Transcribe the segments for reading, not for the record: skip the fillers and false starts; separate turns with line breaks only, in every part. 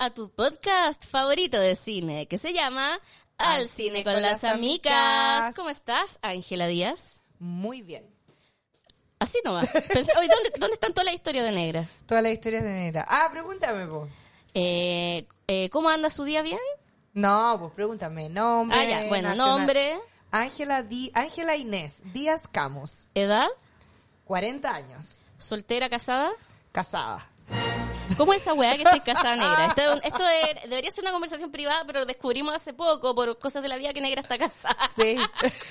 a tu podcast favorito de cine, que se llama Al Cine con las Amigas. ¿Cómo estás, Ángela Díaz?
Muy bien.
Así nomás. Pensé, oye, ¿dónde están todas las historias de Negra?
Todas las historias de Negra. Pregúntame, po.
¿Cómo anda su día? ¿Bien?
No, pues pregúntame. Nombre.
Ya, bueno,
nacional.
nombre.
Ángela Inés Díaz Camus.
¿Edad?
40 años.
¿Soltera, casada?
Casada.
¿Cómo es esa weá que estés casada, Negra? Debería ser una conversación privada, pero descubrimos hace poco, por cosas de la vida, que Negra está casada.
Sí.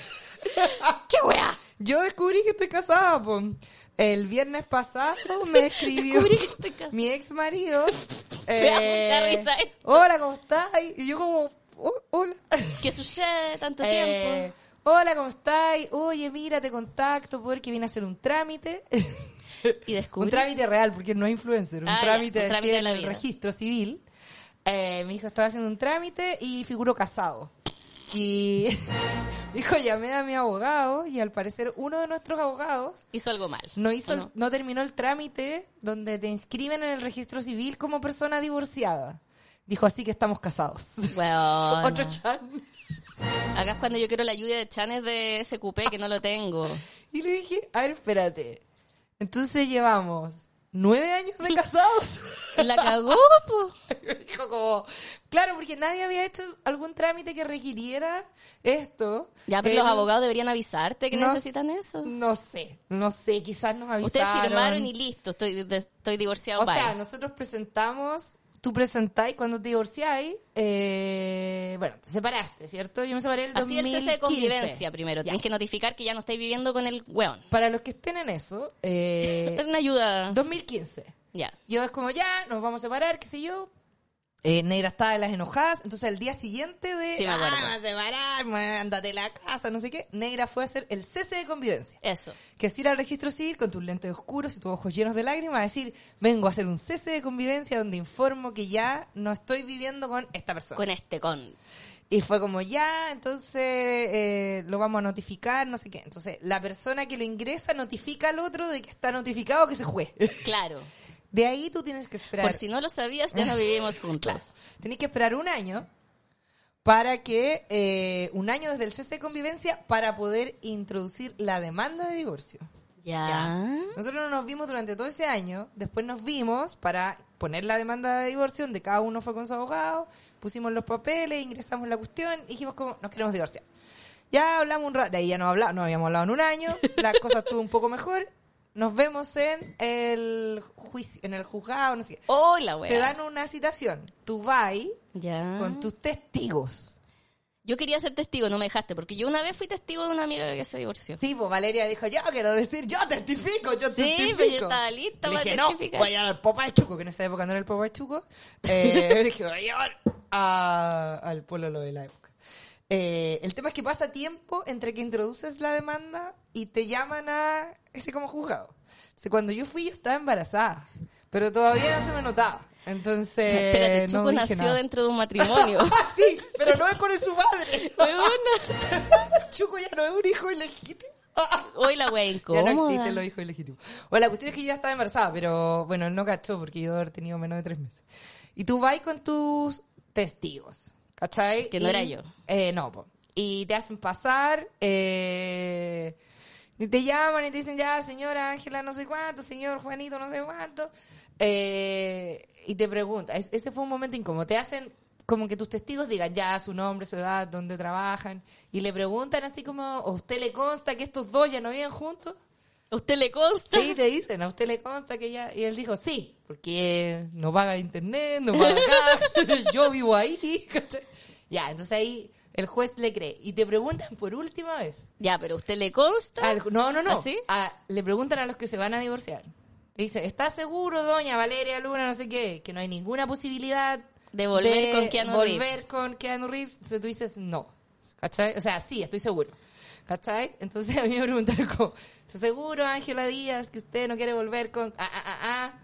¿Qué weá?
Yo descubrí que estoy casada, po. El viernes pasado me escribió
Descubrí que estoy casada.
mi ex marido.
Me da mucha risa esto.
Hola, ¿cómo estás? Y yo como, hola.
¿Qué sucede tanto tiempo?
Hola, ¿cómo estás? Oye, mira, te contacto porque vine a hacer un trámite.
Y descubrí.
Un trámite real, porque no es influencer. Un trámite
de
en
la
el
vida.
registro civil. Mi hijo estaba haciendo un trámite y figuró casado. Y dijo, llamé a mi abogado y al parecer uno de nuestros abogados
Hizo algo mal.
no terminó el trámite donde te inscriben en el registro civil como persona divorciada. Dijo, así que estamos casados.
Bueno.
Otro chan.
Acá es cuando yo quiero la ayuda de Chanes de SQP, que no lo tengo.
Y le dije, a ver, espérate. Entonces llevamos 9 años de casados.
La cagó, po.
Me dijo como, claro, porque nadie había hecho algún trámite que requiriera esto.
Ya, pero los abogados deberían avisarte que
No-
necesitan eso.
No sé, quizás nos avisaron.
Ustedes firmaron y listo, estoy divorciado.
O
bye.
sea, nosotros presentamos, tú presentáis cuando te divorciáis, bueno, te separaste, ¿cierto? Yo me separé el 2015.
Así el cese de convivencia primero.
Ya.
Tenés que notificar que ya no estáis viviendo con el weón.
Para los que estén en eso,
Una ayuda.
2015.
Ya.
Yo es como, ya, nos vamos a separar, qué sé yo. Negra estaba de las enojadas, entonces al día siguiente de,
Sí, me acuerdo.
vamos a separar, ándate a la casa, no sé qué, Negra fue a hacer el cese de convivencia.
Eso.
Que es ir al registro civil con tus lentes oscuros y tus ojos llenos de lágrimas, a decir, vengo a hacer un cese de convivencia donde informo que ya no estoy viviendo con esta persona.
Con.
Y fue como, ya, entonces lo vamos a notificar, no sé qué. Entonces, la persona que lo ingresa notifica al otro de que está notificado que se fue.
Claro.
De ahí tú tienes que esperar.
Por si no lo sabías, ya no vivimos juntos.
Claro. Tenés que esperar un año para que, un año desde el cese de convivencia para poder introducir la demanda de divorcio.
Ya.
Nosotros no nos vimos durante todo ese año, después nos vimos para poner la demanda de divorcio, donde cada uno fue con su abogado, pusimos los papeles, ingresamos la cuestión y dijimos como, nos queremos divorciar. Ya hablamos un rato, de ahí ya no habíamos hablado en un año, la cosa estuvo un poco mejor, nos vemos en el juicio, en el juzgado, no sé qué.
Oh, la wea.
Te dan una citación, tú vas
Ya.
con tus testigos.
Yo quería ser testigo, no me dejaste, porque yo una vez fui testigo de una amiga que se divorció.
Sí, pues Valeria dijo, yo quiero decir, yo testifico.
Sí, pero yo estaba lista
Le
para
dije, no,
testificar.
voy a llevar al Popa de Chuco, que en esa época no era el Popa de Chuco. Le dije, voy a llevar al pololo de la época. El tema es que pasa tiempo entre que introduces la demanda y te llaman a ese como juzgado. Entonces, cuando yo fui, yo estaba embarazada, pero todavía no se me notaba. Entonces,
Espérate, Chuco
no dije
nació
nada.
dentro de un matrimonio.
Sí, pero no es con su madre.
Weona.
Chuco ya no es un hijo ilegítimo.
Hoy la wea
Ya
incómoda.
no existen los hijos ilegítimos. Bueno, la cuestión es que yo ya estaba embarazada, pero bueno, él no cachó porque yo debo haber tenido menos de 3 meses. Y tú vas con tus testigos, ¿cachai?
Que no era yo.
No, po. Y te hacen pasar, y te llaman y te dicen, ya, señora Ángela no sé cuánto, señor Juanito no sé cuánto. Y te preguntan, ese fue un momento incómodo. Te hacen como que tus testigos digan ya su nombre, su edad, dónde trabajan. Y le preguntan así como, ¿a usted le consta que estos dos ya no viven juntos?
¿A usted le consta?
Sí, te dicen, ¿a usted le consta que ya? Y él dijo, sí, porque no paga internet, no paga acá, yo vivo ahí, ¿cachai? Ya, entonces ahí el juez le cree. Y te preguntan por última vez.
Ya, pero ¿usted le consta?
No.
¿Ah, sí?
Le preguntan a los que se van a divorciar. Le dice, ¿está seguro, doña Valeria Luna, no sé qué, que no hay ninguna posibilidad
De volver con Keanu Reeves.
volver con Keanu Reeves? Entonces tú dices, no. ¿Cachai? O sea, sí, estoy seguro. ¿Cachai? Entonces a mí me preguntaron como, ¿estás seguro, Ángela Díaz, que usted no quiere volver con...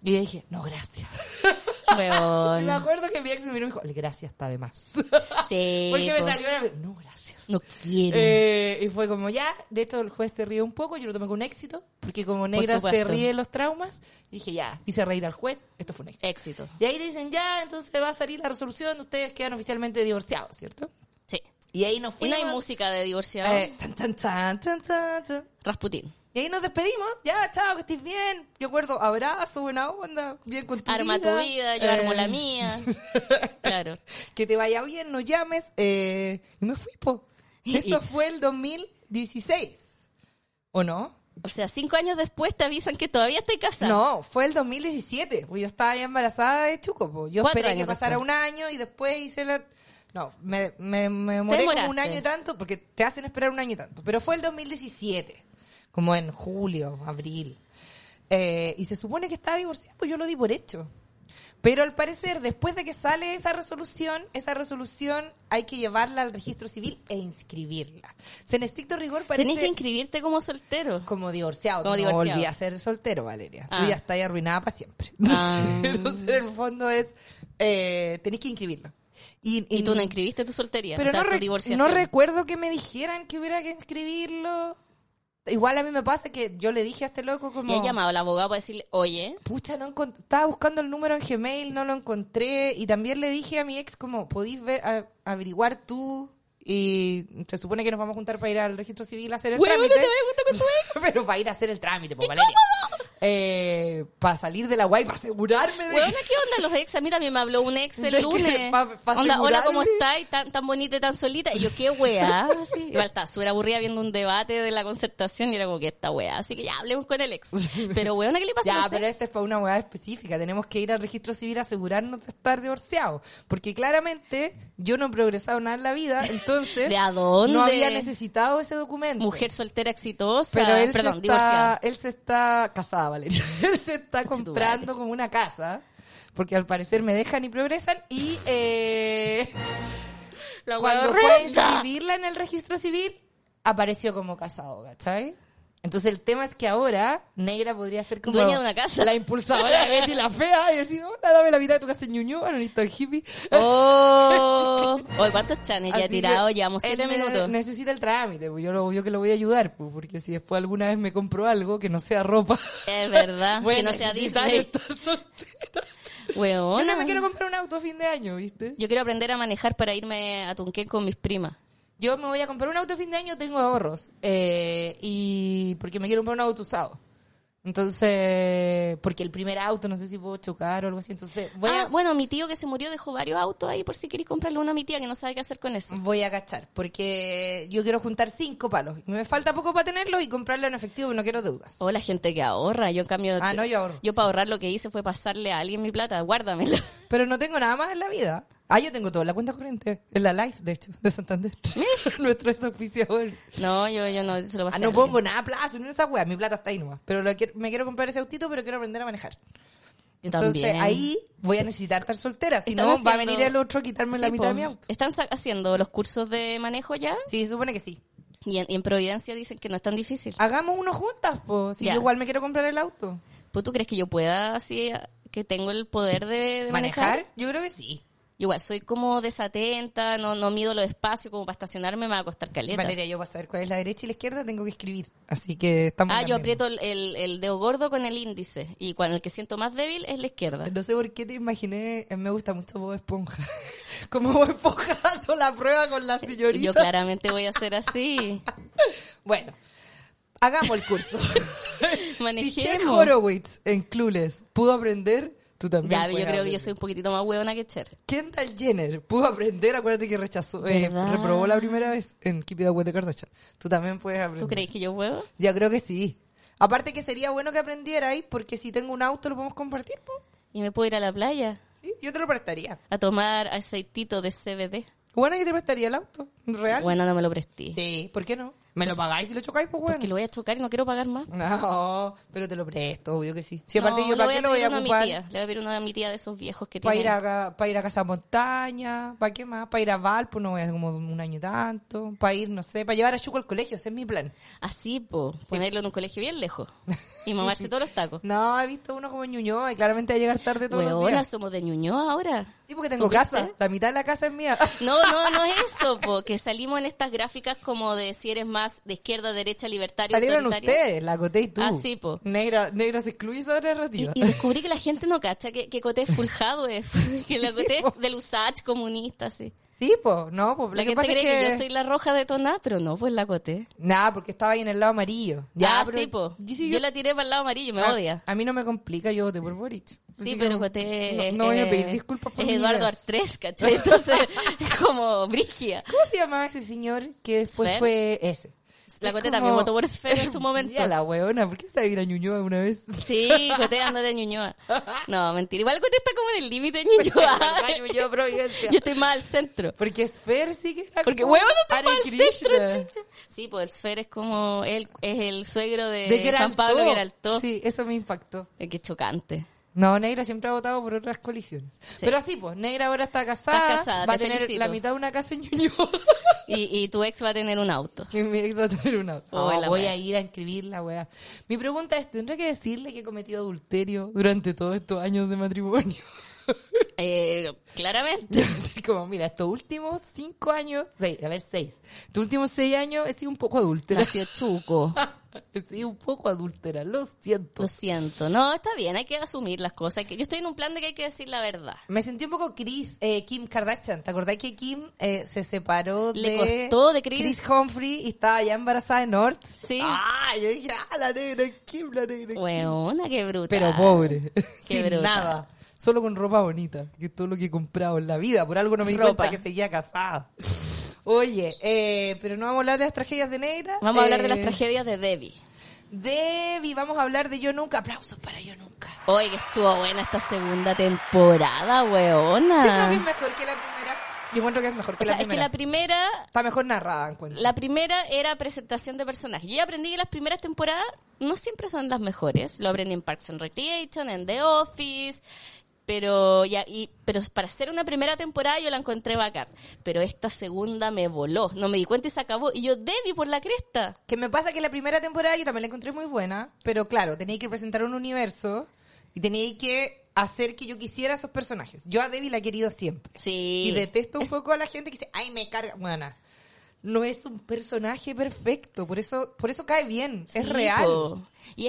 Y yo dije, no, gracias.
Weón.
Me acuerdo que mi ex me miró y me dijo, gracias, está de más.
Sí.
Porque me
po.
salió una vez, no, gracias.
No quiero.
Y fue como ya, de hecho el juez se rió un poco, yo lo tomé con un éxito, porque como negra se
supuesto.
ríe de los traumas, y dije ya, hice reír al juez, esto fue un éxito.
Éxito.
Y ahí dicen ya, entonces va a salir la resolución, ustedes quedan oficialmente divorciados, ¿cierto?
Sí.
Y ahí nos
Y
fuimos.
no hay música de divorciado.
Tan, tan, tan, tan, tan, tan.
Rasputín.
Y ahí nos despedimos, ya, chao, que estés bien. Yo acuerdo, abrazo, buena onda, bien con tu
Arma
vida.
tu vida, yo armo la mía. Claro.
Que te vaya bien, nos llames. Y me fui, po. Eso fue el 2016. ¿O no?
O sea, 5 años después te avisan que todavía estoy casada.
No, fue el 2017. Pues yo estaba ya embarazada de Chuco, po. Yo
4
esperé que
años
pasara
después.
un año y después hice la... No, me demoré como un
demoraste.
año y tanto, porque te hacen esperar un año y tanto. Pero fue el 2017, como en julio, abril. Y se supone que estaba divorciado, pues yo lo di por hecho. Pero al parecer, después de que sale esa resolución hay que llevarla al registro civil e inscribirla. O sea, en estricto rigor parece...
Tenés que inscribirte como soltero.
Como divorciado.
Como
No
divorciado.
volví a ser soltero, Valeria. Tú
Ah.
ya estás arruinada para siempre.
Ah.
Entonces, en el fondo es... tenés que inscribirlo.
Y tú no inscribiste tu soltería.
Pero
o sea,
no,
tu divorciación.
no recuerdo que me dijeran que hubiera que inscribirlo. Igual a mí me pasa que yo le dije a este loco como...
Y he llamado al abogado para decirle, oye,
Pucha, estaba buscando el número en Gmail, no lo encontré. Y también le dije a mi ex como, ¿podís averiguar tú? Y se supone que nos vamos a juntar para ir al registro civil a hacer el
huevona,
trámite.
te voy a juntar con su ex.
Pero para ir a hacer el trámite, pues, Valeria. Para salir de la guay, para asegurarme de...
Huevona, ¿qué onda los ex? A mí también me habló un ex
De
el
que
lunes.
pa
Onda, hola, ¿cómo
asegurarme.
estáis? Tan bonita y tan solita. Y yo, ¿qué weá? Así. Igual estaba súper aburrida viendo un debate de la concertación y era como que esta weá. Así que ya, hablemos con el ex. Pero weona, ¿qué le pasa a
Ya,
los
pero
ex?
este es para una hueá específica. Tenemos que ir al registro civil a asegurarnos de estar divorciados. Porque claramente yo no he progresado nada en la vida, entonces
¿De a dónde?
no había necesitado ese documento.
Mujer soltera exitosa.
Pero él
Perdón, divorciada.
él se está casada, Valeria. Él se está comprando como una casa. Porque al parecer me dejan y progresan. Y
La
cuando
weá
fue a
horrenda.
inscribirla en el registro civil, apareció como casado, ¿cachai? Entonces el tema es que ahora Negra podría ser como
Dueña de una casa.
la impulsadora de Betty la Fea y decir, hola, dame la mitad de tu casa en Ñuñoa, no necesito el hippie.
Oh. Oye, ¿cuántos chanes ya
Así
he tirado?
que
Llevamos 7
él
minutos.
necesita el trámite, pues yo lo obvio que lo voy a ayudar, pues, porque si después alguna vez me compro algo que no sea ropa,
Es verdad.
voy a
Que no sea
necesitar
Disney.
estar soltera.
Weona.
Yo no me quiero comprar un auto a fin de año, ¿viste?
Yo quiero aprender a manejar para irme a Tunquén con mis primas.
Yo me voy a comprar un auto a fin de año, tengo ahorros. Y porque me quiero comprar un auto usado. Entonces, porque el primer auto no sé si puedo chocar o algo así. Entonces,
Bueno, mi tío que se murió dejó varios autos ahí por si queréis comprarle uno a mi tía que no sabe qué hacer con eso.
voy a cachar. Porque yo quiero juntar 5 palos. Y me falta poco para tenerlos y comprarlo en efectivo, pero no quiero deudas.
O la gente que ahorra. Yo en cambio...
No, yo ahorro.
Yo para ahorrar lo que hice fue pasarle a alguien mi plata. Guárdamela.
Pero no tengo nada más en la vida. Yo tengo todo en la cuenta corriente. En la Life, de hecho, de Santander. Nuestro es auspiciador.
No, yo no se lo pasé a
No
alguien.
pongo nada a plazo, no esa wea. Mi plata está ahí nomás. Pero me quiero comprar ese autito, pero quiero aprender a manejar.
Yo
Entonces
también.
ahí voy a necesitar estar soltera. Si
Están
no, va a
haciendo-
venir el otro a quitarme la
Sí,
mitad
po.
de mi auto.
¿Están haciendo los cursos de manejo ya?
Sí, se supone que sí.
Y en Providencia dicen que no es tan difícil.
Hagamos uno juntas, pues. Si
Ya.
yo igual me quiero comprar el auto.
¿Pues tú crees que yo pueda así, que tengo el poder de manejar?
Yo creo que sí.
Igual, soy como desatenta, no mido los espacios, como para estacionarme me va a costar caleta.
Valeria, yo para saber cuál es la derecha y la izquierda tengo que escribir. Así que estamos en la
Yo
misma.
aprieto el dedo gordo con el índice. Y cuando el que siento más débil es la izquierda.
No sé por qué te imaginé, me gusta mucho Bob Esponja. Como Bob Esponja dando la prueba con la señorita.
Yo claramente voy a hacer así.
Bueno, hagamos el curso. Si Cher
Manejemos.
Horowitz en Clueless pudo aprender, tú también
Ya, yo
puedes
creo que yo
aprender.
soy un poquitito más huevona que Cher.
Kendall Jenner pudo aprender, acuérdate que rechazó,
¿Verdad?
reprobó la primera vez en Keep It Up with the Kardashian. Tú también puedes aprender.
¿Tú crees que yo puedo?
Ya creo que sí. Aparte que sería bueno que aprendierais, porque si tengo un auto lo podemos compartir, po.
¿Y me puedo ir a la playa?
Sí, yo te lo prestaría.
A tomar aceitito de CBD.
Bueno, yo te prestaría el auto, real.
Bueno, no me lo presté.
Sí, ¿por qué no? ¿Me lo pagáis si lo chocáis, pues bueno?
Porque lo voy a chocar y no quiero pagar más.
No, pero te lo presto, obvio que sí. Si aparte
No,
yo,
le
¿para qué lo voy a
pedir uno
ocupar?
mi tía. Le voy a pedir uno a mi tía de esos viejos que
Para ir,
tienen.
para ir a Casa Montaña, ¿para qué más? Para ir a Valpo, no voy a como un año tanto. Para ir, no sé, para llevar a Chuco al colegio, ese es mi plan.
Así, po. Ponerlo en un colegio bien lejos. Y mamarse todos los tacos.
No, he visto uno como en Ñuñoa y claramente va a llegar tarde todos los
Huevona,
días.
somos de Ñuñoa ahora.
Sí, porque tengo
¿Supiste?
casa. La mitad de la casa es mía.
No es eso, po. Que salimos en estas gráficas como de si eres más de izquierda, derecha, libertario,
Salieron
autoritario.
ustedes, la Coté y tú.
Ah, sí, po.
Negra se excluye esa narrativa.
Y descubrí que la gente no cacha que Coté es fuljado, que la Coté
Sí, po.
es del USACH comunista, sí.
Sí, pues, no, pues.
La gente cree que yo soy la roja de Toná, pero no, pues la Coté.
Nada, porque estaba ahí en el lado amarillo. Pero
sí, po.
sí,
Yo la tiré para el lado amarillo, me odia.
A mí no me complica, yo voté por Boric.
Sí,
Así
pero
que
Coté
no voy a pedir disculpas por
es
mis
Eduardo
ideas.
Artrés, ¿cachai? Entonces, es como brígida.
¿Cómo se llamaba ese señor que después
Sfer.
fue ese?
La
Es
Coté
como-
también votó por Sfer en su momento.
Ya la huevona, ¿por qué se va a ir a Ñuñoa una vez?
Sí, Coté anda de Ñuñoa. No, mentira. Igual Coté está como en el límite de Ñuñoa.
Ñuñoa, Providencia.
Yo estoy más al centro.
Porque Sfer sí que era
Porque
como
huevo no está
Hare
más al
Krishna.
centro, chucha. Sí, pues el Sfer es como él, es el suegro de,
De Geraltó.
Juan Pablo Geraltó.
Sí, eso me impactó.
Qué chocante.
No, Negra siempre ha votado por otras colisiones.
Sí.
Pero así, pues, Negra ahora está casada.
Está casada,
va a
te
tener
felicito.
la mitad de una casa en Ñuñoa.
Y tu ex va a tener un auto.
Y mi ex va a tener un auto.
Oh, la
voy
wea.
a ir a inscribirla, wea. Mi pregunta es, ¿tendré que decirle que he cometido adulterio durante todos estos años de matrimonio?
Claramente.
Yo así como, mira, estos últimos 5 años, 6, estos últimos 6 años he sido un poco adúltera.
Nació Chuco.
He sido un poco adúltera, lo siento.
Lo siento. No, está bien, hay que asumir las cosas. Yo estoy en un plan de que hay que decir la verdad.
Me sentí un poco Kim Kardashian. ¿Te acordás que Kim se separó
Le
de
costó de Chris.
Humphrey y estaba ya embarazada de North?
Sí.
Ah, yo dije, la negra Kim, la negra Kim.
Weona, qué brutal.
Pero pobre,
Qué
sin
brutal.
nada. Solo con ropa bonita, que es todo lo que he comprado en la vida. Por algo no me di
Ropa.
cuenta que seguía casada. Oye, pero no vamos a hablar de las tragedias de Negra.
Vamos a hablar de las tragedias de Debbie.
Debbie, vamos a hablar de Yo Nunca. Aplausos para Yo Nunca.
Oye, que estuvo buena esta segunda temporada, weona.
Sí, creo que es mejor que la primera. Yo encuentro que es mejor que
O sea,
la
es que
primera.
la primera
Está mejor narrada, encuentro.
La primera era presentación de personajes. Yo ya aprendí que las primeras temporadas no siempre son las mejores. Lo aprendí en Parks and Recreation, en The Office. Pero para hacer una primera temporada yo la encontré bacán. Pero esta segunda me voló. No me di cuenta y se acabó. Y yo, Debbie, por la cresta.
Que me pasa que la primera temporada yo también la encontré muy buena, pero claro, tenía que presentar un universo y tenía que hacer que yo quisiera a esos personajes. Yo a Debbie la he querido siempre.
Sí.
Y detesto un poco a la gente que dice, ay, me carga. Bueno, no es un personaje perfecto, por eso cae bien, es
Sí,
real.
po.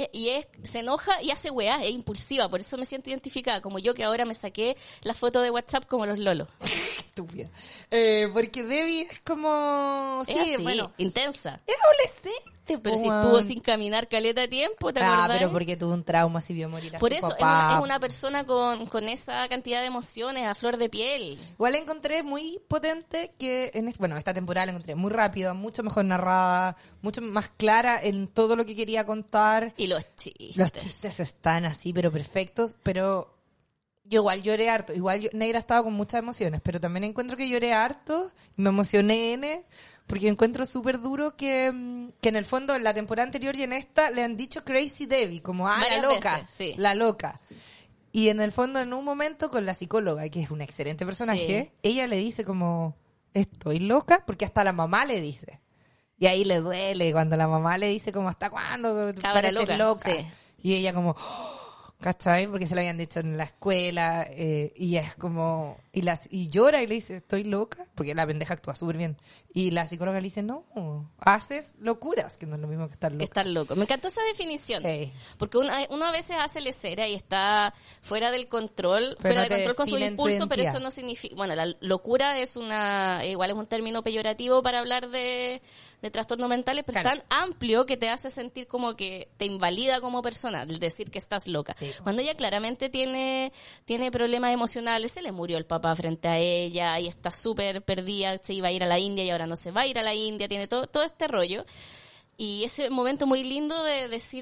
Se enoja y hace weá, es impulsiva, por eso me siento identificada, como yo que ahora me saqué la foto de WhatsApp como los lolos.
Estúpida. Porque Debbie es como...
Es
Sí,
así,
bueno,
intensa.
es adolescente,
Pero
po,
si
weón.
estuvo sin caminar caleta de tiempo, ¿te
Ah,
acordás?
pero porque tuvo un trauma, si vio morir a
Por
su
eso
papá.
es una persona con esa cantidad de emociones a flor de piel.
Igual la encontré muy potente que esta temporada la encontré muy rápida, mucho mejor narrada, mucho más clara en todo lo que quería contar.
Y los chistes.
Los chistes están así, pero perfectos, pero yo igual lloré harto. Negra estaba con muchas emociones, pero también encuentro que lloré harto y me emocioné porque encuentro súper duro que en el fondo en la temporada anterior y en esta le han dicho Crazy Debbie, como la
Varias
loca,
veces, sí.
la loca. Y en el fondo en un momento con la psicóloga, que es un excelente personaje,
Sí.
ella le dice como, estoy loca, porque hasta la mamá le dice. Y ahí le duele cuando la mamá le dice como, ¿hasta cuándo?
Cabra
Pareces
loca, sí.
Y ella como, ¿cachai? Porque se lo habían dicho en la escuela, y es como, y llora y le dice, ¿estoy loca? Porque la pendeja actúa súper bien. Y la psicóloga le dice, no, haces locuras, que no es lo mismo que estar
Que
loca.
estar loco. Me encantó esa definición.
Sí.
Porque uno a veces hace lecera y está fuera del control,
Pero
fuera
no
de
te
control con su
define tu
impulso, pero
identidad.
eso no significa... Bueno, la locura es igual es un término peyorativo para hablar de trastornos mentales, pero
Claro.
es tan amplio que te hace sentir como que te invalida como persona, el decir que estás loca.
Sí.
Cuando ella claramente tiene problemas emocionales, se le murió el papá frente a ella y está súper perdida, se iba a ir a la India y ahora no se va a ir a la India, tiene todo este rollo. Y ese momento muy lindo de decir,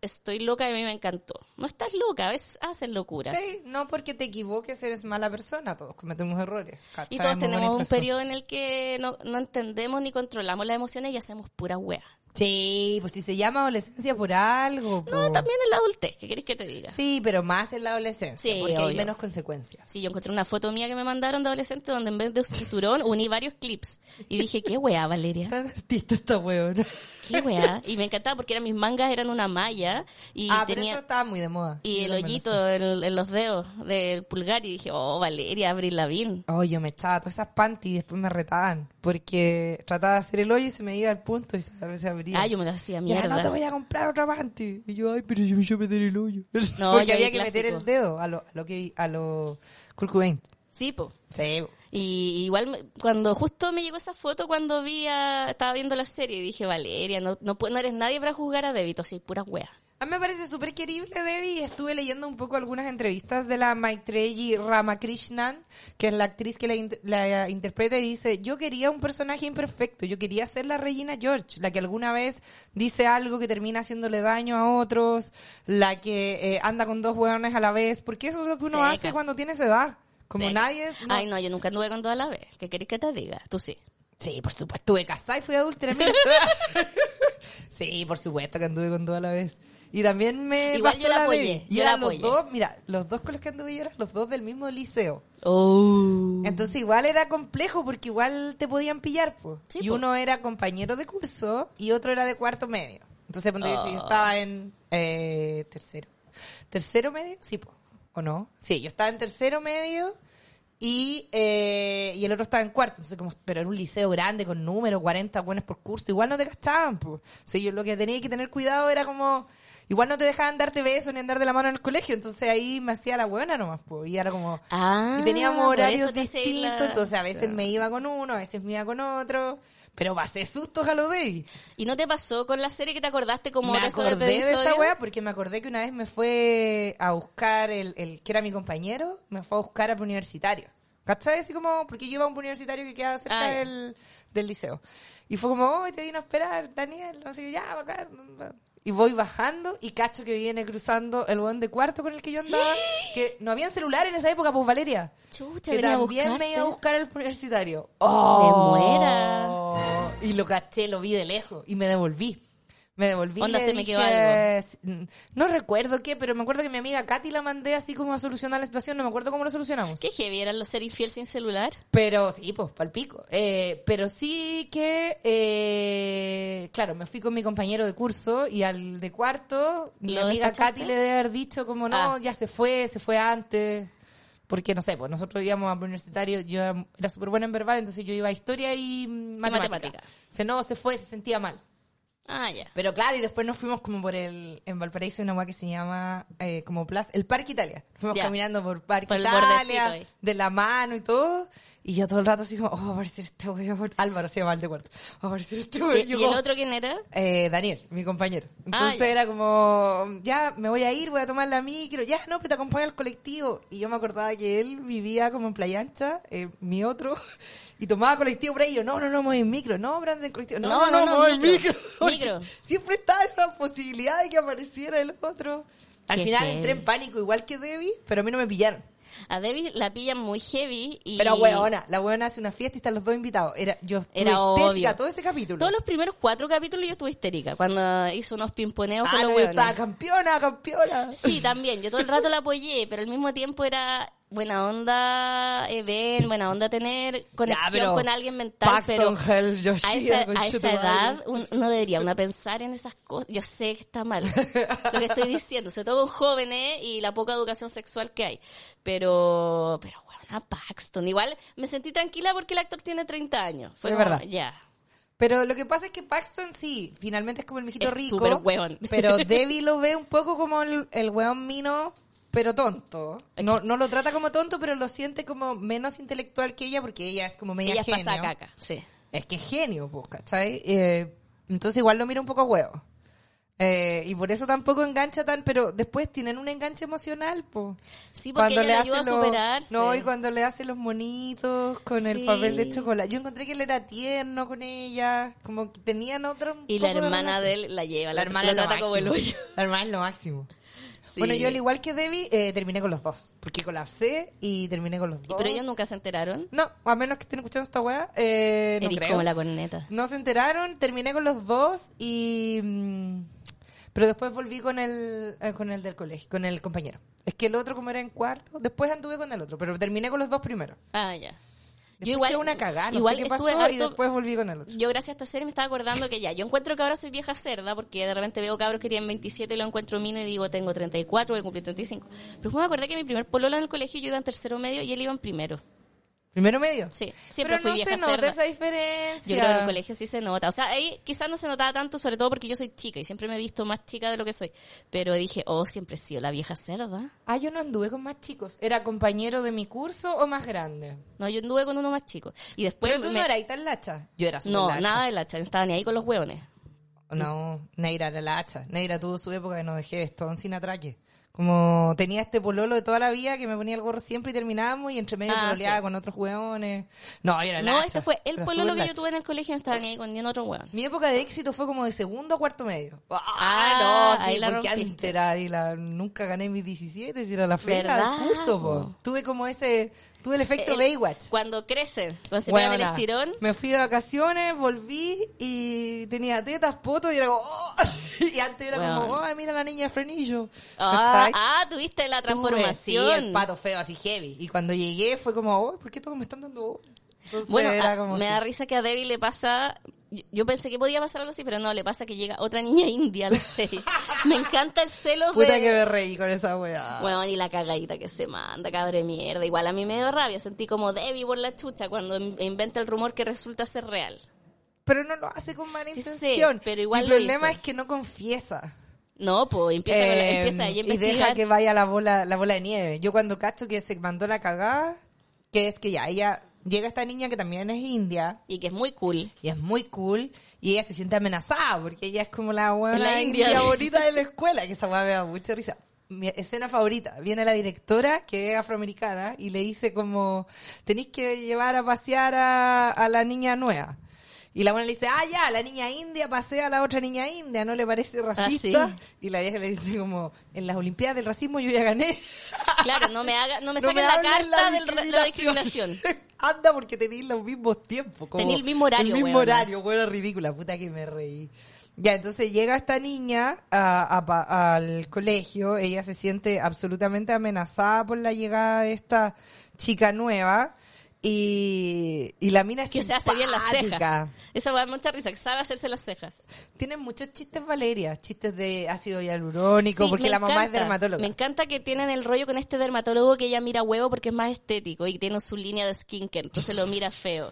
Estoy loca y a mí me encantó. No estás loca, a veces hacen locuras.
Sí, no porque te equivoques eres mala persona, todos cometemos errores. ¿Cachai?
Y todos
Muy
tenemos
bonito
un
eso.
periodo en el que no entendemos ni controlamos las emociones y hacemos pura wea.
Sí, pues si se llama adolescencia por algo.
No,
po.
también en la adultez, ¿qué querés que te diga?
Sí, pero más en la adolescencia,
Sí,
porque hay
obvio.
menos consecuencias.
Sí, yo encontré una foto mía que me mandaron de adolescente donde en vez de un cinturón uní varios clips. Y dije, qué weá, Valeria,
Tan artista esta weona.
qué weá. Y me encantaba porque mis mangas eran una malla y
Pero eso
tenía...
estaba muy de moda.
Y
Yo
el
también lo
hoyito
sé.
en los dedos del pulgar y dije, oh, Valeria, Avril Lavigne.
Oh, yo me echaba todas esas panties y después me retaban. Porque trataba de hacer el hoyo y se me iba al punto y se abría.
Ah, yo me lo hacía
Ya,
mierda.
no te voy a comprar otra panty. Y yo, ay, pero yo me hice meter el hoyo.
No,
Porque
yo
había
vi
que meter
clásico.
el dedo a lo Kurt Cobain.
Sí, po.
Sí.
Y igual cuando justo me llegó esa foto cuando estaba viendo la serie y dije, Valeria, no eres nadie para juzgar a Débito, así, puras weas.
A mí me parece súper querible, Debbie, y estuve leyendo un poco algunas entrevistas de la Maitreyi Ramakrishnan, que es la actriz que la interpreta, y dice, yo quería un personaje imperfecto, yo quería ser la Regina George, la que alguna vez dice algo que termina haciéndole daño a otros, la que anda con dos hueones a la vez, porque eso es lo que uno
Seca.
hace cuando tiene esa edad. Como
Seca.
nadie... no.
Ay, no, yo nunca anduve con toda la vez. ¿Qué querés que te diga? Tú sí.
Sí, por supuesto, estuve casada y fui adúltera. Mira. Sí, por supuesto que anduve con toda la vez. Y también me
Igual
pasó
yo la apoyé,
Debbie. Y
yo la
eran los
apoyé.
dos, mira, los dos con los que anduve yo eran los dos del mismo liceo.
Oh.
Entonces igual era complejo porque igual te podían pillar, pues.
Sí,
Y
po.
uno era compañero de curso y otro era de cuarto medio. Entonces ponte que si yo estaba en tercero. ¿Tercero medio? Sí, pues. ¿O no? Sí, yo estaba en tercero medio y el otro estaba en cuarto. Entonces pero era un liceo grande con números, 40 buenos por curso. Igual no te cachaban, pues. O sea, yo lo que tenía que tener cuidado era como... Igual no te dejaban darte besos ni andar de la mano en el colegio, entonces ahí me hacía la buena nomás, pues. Y era como...
Ah,
Y teníamos
por
horarios
eso te hice ir
distintos, entonces a veces me iba con uno, a veces me iba con otro. Pero pasé sustos a lo Debbie.
¿Y no te pasó con la serie que te acordaste como
Me
de esos
acordé de esa
episodios?
wea porque me acordé que una vez me fue a buscar el que era mi compañero, me fue a buscar al universitario. ¿Cachai? Así como, porque yo iba a un universitario que quedaba cerca
Ah, ya.
del liceo. Y fue como, oh, te vino a esperar, Daniel. No sé, yo, ya, bacán. Y voy bajando y cacho que viene cruzando el weón de cuarto con el que yo andaba. Que no había celular en esa época, pues Valeria.
Chucha,
Que
venía a
también me
buscarte.
iba a buscar al universitario. ¡Oh!
muera.
Y lo caché, lo vi de lejos y me devolví. Me devolví.
Onda,
y le
se me quedó
dije, no recuerdo qué, pero me acuerdo que mi amiga Katy la mandé así como a solucionar la situación. No me acuerdo cómo lo solucionamos.
¿Qué heavy eran los ser infiel sin celular?
Pero sí, pues, palpico. Pero sí que, claro, me fui con mi compañero de curso y al de cuarto, mi
¿Lo
amiga
despachaste?
Katy le debe haber dicho como, no,
Ah.
ya se fue antes. Porque, no sé, pues nosotros íbamos a universitario, yo era súper buena en verbal, entonces yo iba a historia y matemática.
matemática.
Se no, se fue, se sentía mal.
Ah, ya.
Pero claro, y después nos fuimos como en Valparaíso hay una hueá que se llama como Plaza, el Parque Italia. Fuimos
Ya.
caminando por Parque
Por el bordecito
Italia,
ahí.
de la mano y todo. Y yo todo el rato así como, oh, va a aparecer este weón. Álvaro se llama el de cuarto. Va a aparecer este weón.
¿Y
Yo
el
como,
otro quién era?
Daniel, mi compañero. Entonces
ya.
era como, ya, me voy a ir, voy a tomar la micro. Ya, no, pero te acompaño al colectivo. Y yo me acordaba que él vivía como en Playa Ancha, mi otro, y tomaba colectivo por ahí. Y yo, no, me voy en micro. No, Brandon, en colectivo. No, me voy en micro. Porque
micro.
Siempre estaba esa posibilidad de que apareciera el otro. Al
Qué
final
heavy.
entré en pánico igual que Debbie, pero a mí no me pillaron.
A Debbie la pillan muy heavy y...
Pero la weona hace una fiesta y están los dos invitados. Yo estuve
Era
histérica
obvio.
todo ese capítulo.
Todos los primeros 4 capítulos yo estuve histérica cuando hizo unos pimponeos con
no,
los
yo
hueones.
estaba campeona.
Sí, también. Yo todo el rato la apoyé, pero al mismo tiempo era buena onda buena onda tener conexión
pero
con alguien mental,
Paxton,
pero
Hell, Yoshida,
a esa
conchetumare.
edad uno debería pensar en esas cosas. Yo sé que está mal lo que estoy diciendo, sobre todo con jóvenes y la poca educación sexual que hay. Pero bueno, Paxton. Igual me sentí tranquila porque el actor tiene 30 años. Fue
Es
como,
verdad.
ya.
Pero lo que pasa es que Paxton sí, finalmente es como el mijito
Es
rico.
súper hueón.
Pero Debbie lo ve un poco como el hueón mino, pero tonto. No lo trata como tonto, pero lo siente como menos intelectual que ella porque ella es como media
Ella
genio.
pasa caca, sí.
Es que es genio, pues, ¿cachai? Entonces igual lo mira un poco a huevo. Y por eso tampoco engancha tan, pero después tienen un enganche emocional, po.
Sí, porque ella le ayuda a superarse.
No, y cuando le hace los monitos con el
Sí.
papel de chocolate. Yo encontré que él era tierno con ella, como que tenían otro.
Y la hermana de él la lleva, la
hermana
la
es lo
trata como el
máximo.
hoyo.
La hermana es lo máximo.
Sí.
Bueno, yo al igual que Debbie, terminé con los dos. Porque colapsé y terminé con los dos.
Pero ellos nunca se enteraron.
No, a menos que estén escuchando esta weá, no
Eres
creo.
como la corneta.
No se enteraron, terminé con los dos y... pero después volví con el del colegio, con el compañero. Es que el otro como era en cuarto, después anduve con el otro, pero terminé con los dos primero.
Ah, ya.
Después
Yo igual,
quedó una cagada, no
igual
sé qué pasó,
estuve
y
harto-
después volví con el otro.
Yo gracias a esta serie me estaba acordando que ya, yo encuentro que ahora soy vieja cerda, porque de repente veo cabros que tienen 27 y lo encuentro mino y digo, tengo 34, voy a cumplir 35. Pero después me acordé que mi primer pololo en el colegio yo iba en tercero medio y él iba en primero.
¿Primero medio?
Sí, siempre
Pero
fui
no
vieja
se nota
cerda.
esa diferencia.
Yo creo que en el colegio sí se nota. O sea, ahí quizás no se notaba tanto, sobre todo porque yo soy chica y siempre me he visto más chica de lo que soy. Pero dije, oh, siempre he sido la vieja cerda.
Ah, yo no anduve con más chicos. ¿Era compañero de mi curso o más grande?
No, yo anduve con uno más chico. Y después
Pero tú no eras tan lacha. Yo era súper
No,
lacha.
nada de lacha, no estaba ni ahí con los hueones.
No, Neira era lacha. Neira tuvo su época de no dejé esto sin atraque. Como tenía este pololo de toda la vida que me ponía el gorro siempre y terminábamos y entre medio pololeaba
sí.
con otros hueones. No, yo era
No,
lacha.
este fue el
Era
pololo
súper
que yo
lacha.
tuve en el colegio, no estaba ni ahí con ni en otro hueón.
Mi época de éxito fue como de segundo a cuarto medio.
Ah,
No, sí,
ahí la
porque
rompiste.
antes era, nunca gané mis 17, si era la feria
¿Verdad,
del curso, po.
po?
Tuve como tuve el efecto Baywatch.
Cuando crecen, cuando se pegan el
Weona,
estirón.
me fui de vacaciones, volví y tenía tetas, poto y era como, ¡oh! Y antes era como,
Weona.
¡ay, mira la niña de frenillo!
Ah,
¿Cachai?
tuviste la
Tuve,
transformación.
sí, el pato feo, así heavy. Y cuando llegué fue como, oh, ¿por qué todos me están dando bola? Entonces
Bueno,
era como
me
así.
da risa que a Debbie le pasa... Yo pensé que podía pasar algo así, pero no, le pasa que llega otra niña india a la serie. Me encanta el celo
Puta
de...
que me reí con esa weá.
Bueno, y la cagadita que se manda, cabre mierda. Igual a mí me dio rabia, sentí como Debbie por la chucha cuando inventa el rumor que resulta ser real.
Pero no lo hace con mala
Sí sé,
intención.
pero igual
Mi
lo
problema
hizo.
es que no confiesa.
No, pues empieza ella a
Y
investigar.
deja que vaya la bola de nieve. Yo cuando cacho que se mandó la cagada, que es que ya ella llega esta niña que también es india
Y que es muy cool.
y es muy cool y ella se siente amenazada porque ella es como la buena
La india.
india bonita de la escuela, que esa weá me da mucha risa. Mi escena favorita, viene la directora que es afroamericana y le dice como, tenéis que llevar a pasear a la niña nueva. Y la buena le dice, ya, la niña india pasea a la otra niña india, ¿no le parece racista?
sí.
Y la vieja le dice como, en las Olimpiadas del Racismo yo ya gané.
Claro, no me
No
saquen
me
la
hables
carta de la discriminación.
Anda porque tenéis los mismos tiempos. Como
Tenía el mismo horario,
El mismo
weona.
horario, bueno, ridícula, puta que me reí. Ya, entonces llega esta niña al colegio, ella se siente absolutamente amenazada por la llegada de esta chica nueva y la mina es
Que se hace bien las
simpática.
cejas. Esa me da mucha risa, que sabe hacerse las cejas.
Tienen muchos chistes, Valeria, chistes de ácido hialurónico,
Sí,
porque
me
la mamá es
encanta.
dermatóloga.
Me encanta que tienen el rollo con este dermatólogo que ella mira huevo porque es más estético y tiene su línea de skincare, entonces lo mira feo.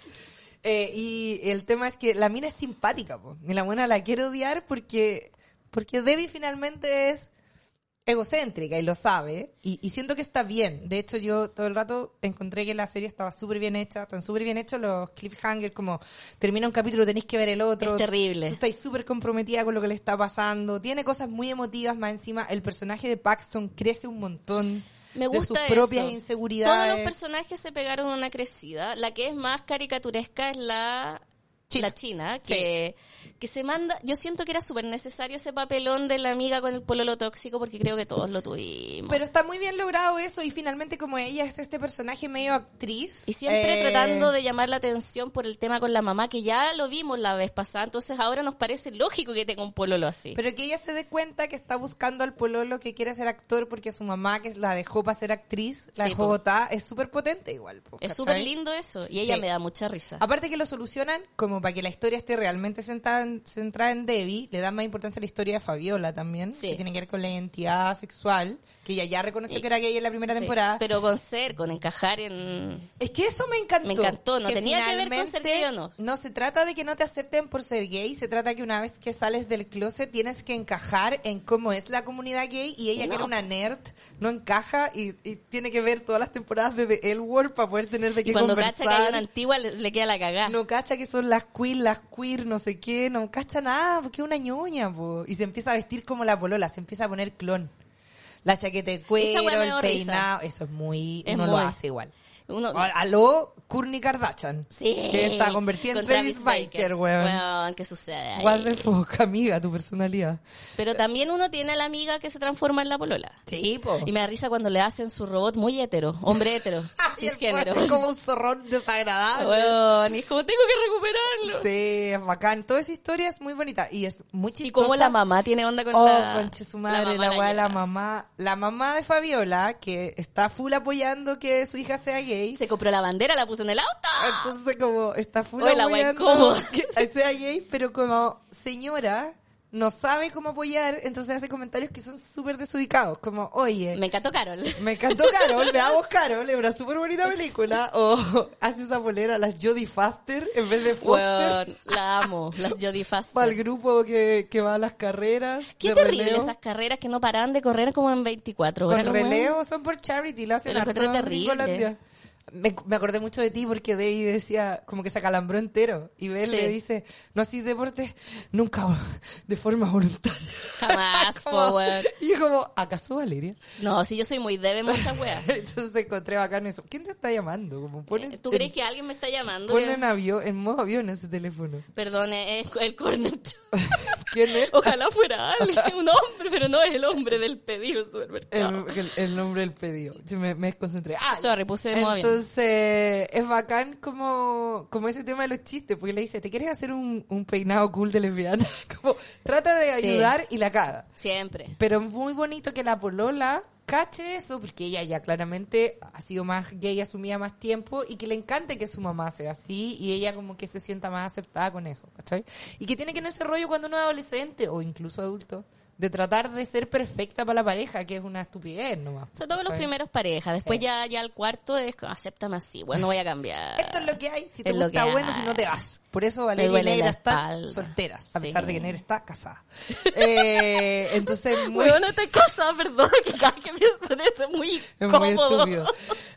Y el tema es que la mina es simpática, po. Y la buena la quiere odiar porque Debbie finalmente es egocéntrica y lo sabe. Y siento que está bien. De hecho, yo todo el rato encontré que la serie estaba súper bien hecha. Están súper bien hechos los cliffhangers, como termina un capítulo, tenéis que ver el otro.
Es terrible.
Tú estás súper comprometida con lo que le está pasando. Tiene cosas muy emotivas más encima. El personaje de Paxton crece un montón.
Me gusta
de sus propias
eso.
inseguridades.
Todos los personajes se pegaron una crecida. La que es más caricaturesca es la China, que se manda... Yo siento que era súper necesario ese papelón de la amiga con el pololo tóxico porque creo que todos lo tuvimos.
Pero está muy bien logrado eso y finalmente como ella es este personaje medio actriz.
Y siempre tratando de llamar la atención por el tema con la mamá, que ya lo vimos la vez pasada, entonces ahora nos parece lógico que tenga un pololo así.
Pero que ella se dé cuenta que está buscando al pololo que quiere ser actor porque su mamá que la dejó para ser actriz, la
Sí,
dejó
po.
botada, es súper potente igual. Po,
Es
¿cachai?
súper lindo eso, y ella
Sí.
me da mucha risa.
Aparte que lo solucionan como para que la historia esté realmente centrada en Debbie, le dan más importancia a la historia de Fabiola también,
Sí.
que tiene que ver con la identidad sexual, que ella ya reconoció
Y-
que era gay en la primera
Sí,
temporada.
pero con encajar en...
Es que eso me encantó.
Me encantó, no tenía que ver con ser
finalmente
gay o no.
No se trata de que no te acepten por ser gay, se trata que una vez que sales del closet tienes que encajar en cómo es la comunidad gay y ella
No.
que era una nerd no encaja y tiene que ver todas las temporadas de The L Word para poder tener de
Y
qué
cuando
conversar.
cacha que hay una antigua le queda la cagada.
No cacha que son las las queer, no sé qué, no cacha nada, porque es una ñoña, po. Y se empieza a vestir como la polola, se empieza a poner clon. La chaqueta de
Esa
cuero,
wea me
el
dio
peinado, eso es muy...
Es
uno
muy-
lo hace igual.
Uno,
Aló, Kourtney Kardashian.
sí.
Que está convertida en
Con
Travis Baker, weón.
Weón, ¿qué sucede ahí?
What the fuck, amiga, tu personalidad.
Pero también uno tiene a la amiga que se transforma en la polola.
Sí, po.
Y me da risa cuando le hacen su robot muy hétero, hombre hétero,
Y el
cisgénero.
cuerpo es como un zorrón desagradable.
Weón, y es como tengo que recuperarlo.
Sí, es bacán. Toda esa historia es muy bonita y es muy chistosa.
Y como la mamá tiene onda con
Oh,
la...
conche su madre,
mamá
la weá de la
lleva.
mamá. La mamá de Fabiola, que está full apoyando que su hija sea gay.
Se compró la bandera, la puso en el auto.
Entonces como está full
Oye, la weá
apoyando
incómoda.
que sea gay, pero como señora no sabe cómo apoyar, entonces hace comentarios que son súper desubicados, como, oye,
Me encantó Carol.
me encantó Carol, veamos Carol, es una súper bonita película, o hace esa polera, las Jodie Foster en vez de Foster,
Weón, la amo, las Jodie Foster.
para el grupo que va a las carreras.
Qué
de
terrible
relevo.
esas carreras que no paran de correr como en 24 horas.
Con
¿no, weón?
relevo son por charity, lo hacen
Lo encontré
harto en
terrible.
Gringolandia. Me acordé mucho de ti porque David decía como que se acalambró entero y Ben
Sí.
le dice, no hacís deporte nunca de forma voluntaria.
Jamás,
Como-
po, weón.
Y yo como, ¿acaso Valeria?
No, si yo soy muy débil en muchas weas.
Entonces encontré bacán eso. ¿Quién te está llamando? Como ponen,
¿Tú crees que alguien me está llamando?
Ponen en avión, en modo avión ese teléfono.
Perdón, es el cornet.
¿Quién es?
Ojalá fuera alguien, un hombre, pero no es el hombre del pedido del supermercado.
El nombre del pedido. Sí, me desconcentré. Ah,
Sorry, puse de modo avión.
entonces es bacán como ese tema de los chistes, porque le dice, ¿te quieres hacer un peinado cool de lesbiana? Como trata de
Sí.
ayudar y la caga.
Siempre.
Pero es muy bonito que la polola cache eso, porque ella ya claramente ha sido más gay, asumida más tiempo, y que le encante que su mamá sea así, y ella como que se sienta más aceptada con eso, ¿cachai? Y que tiene que en ese rollo cuando uno es adolescente, o incluso adulto, de tratar de ser perfecta para la pareja, que es una estupidez nomás.
Sobre todo los
¿cachai?
primeros parejas. Después
Sí.
ya el cuarto es acéptame así. Bueno, no voy a cambiar.
Esto es lo que hay, si te
Es lo
gusta
que
bueno,
hay.
si no te vas. Por eso
Me
Valeria y
duele
Negra
la
están
espalda.
solteras, a
Sí.
pesar de que Negra está casada. Entonces, muy...
Bueno, no te cosa, perdón, que cada vez que pienso en eso es muy
Es
cómodo.
muy estúpido.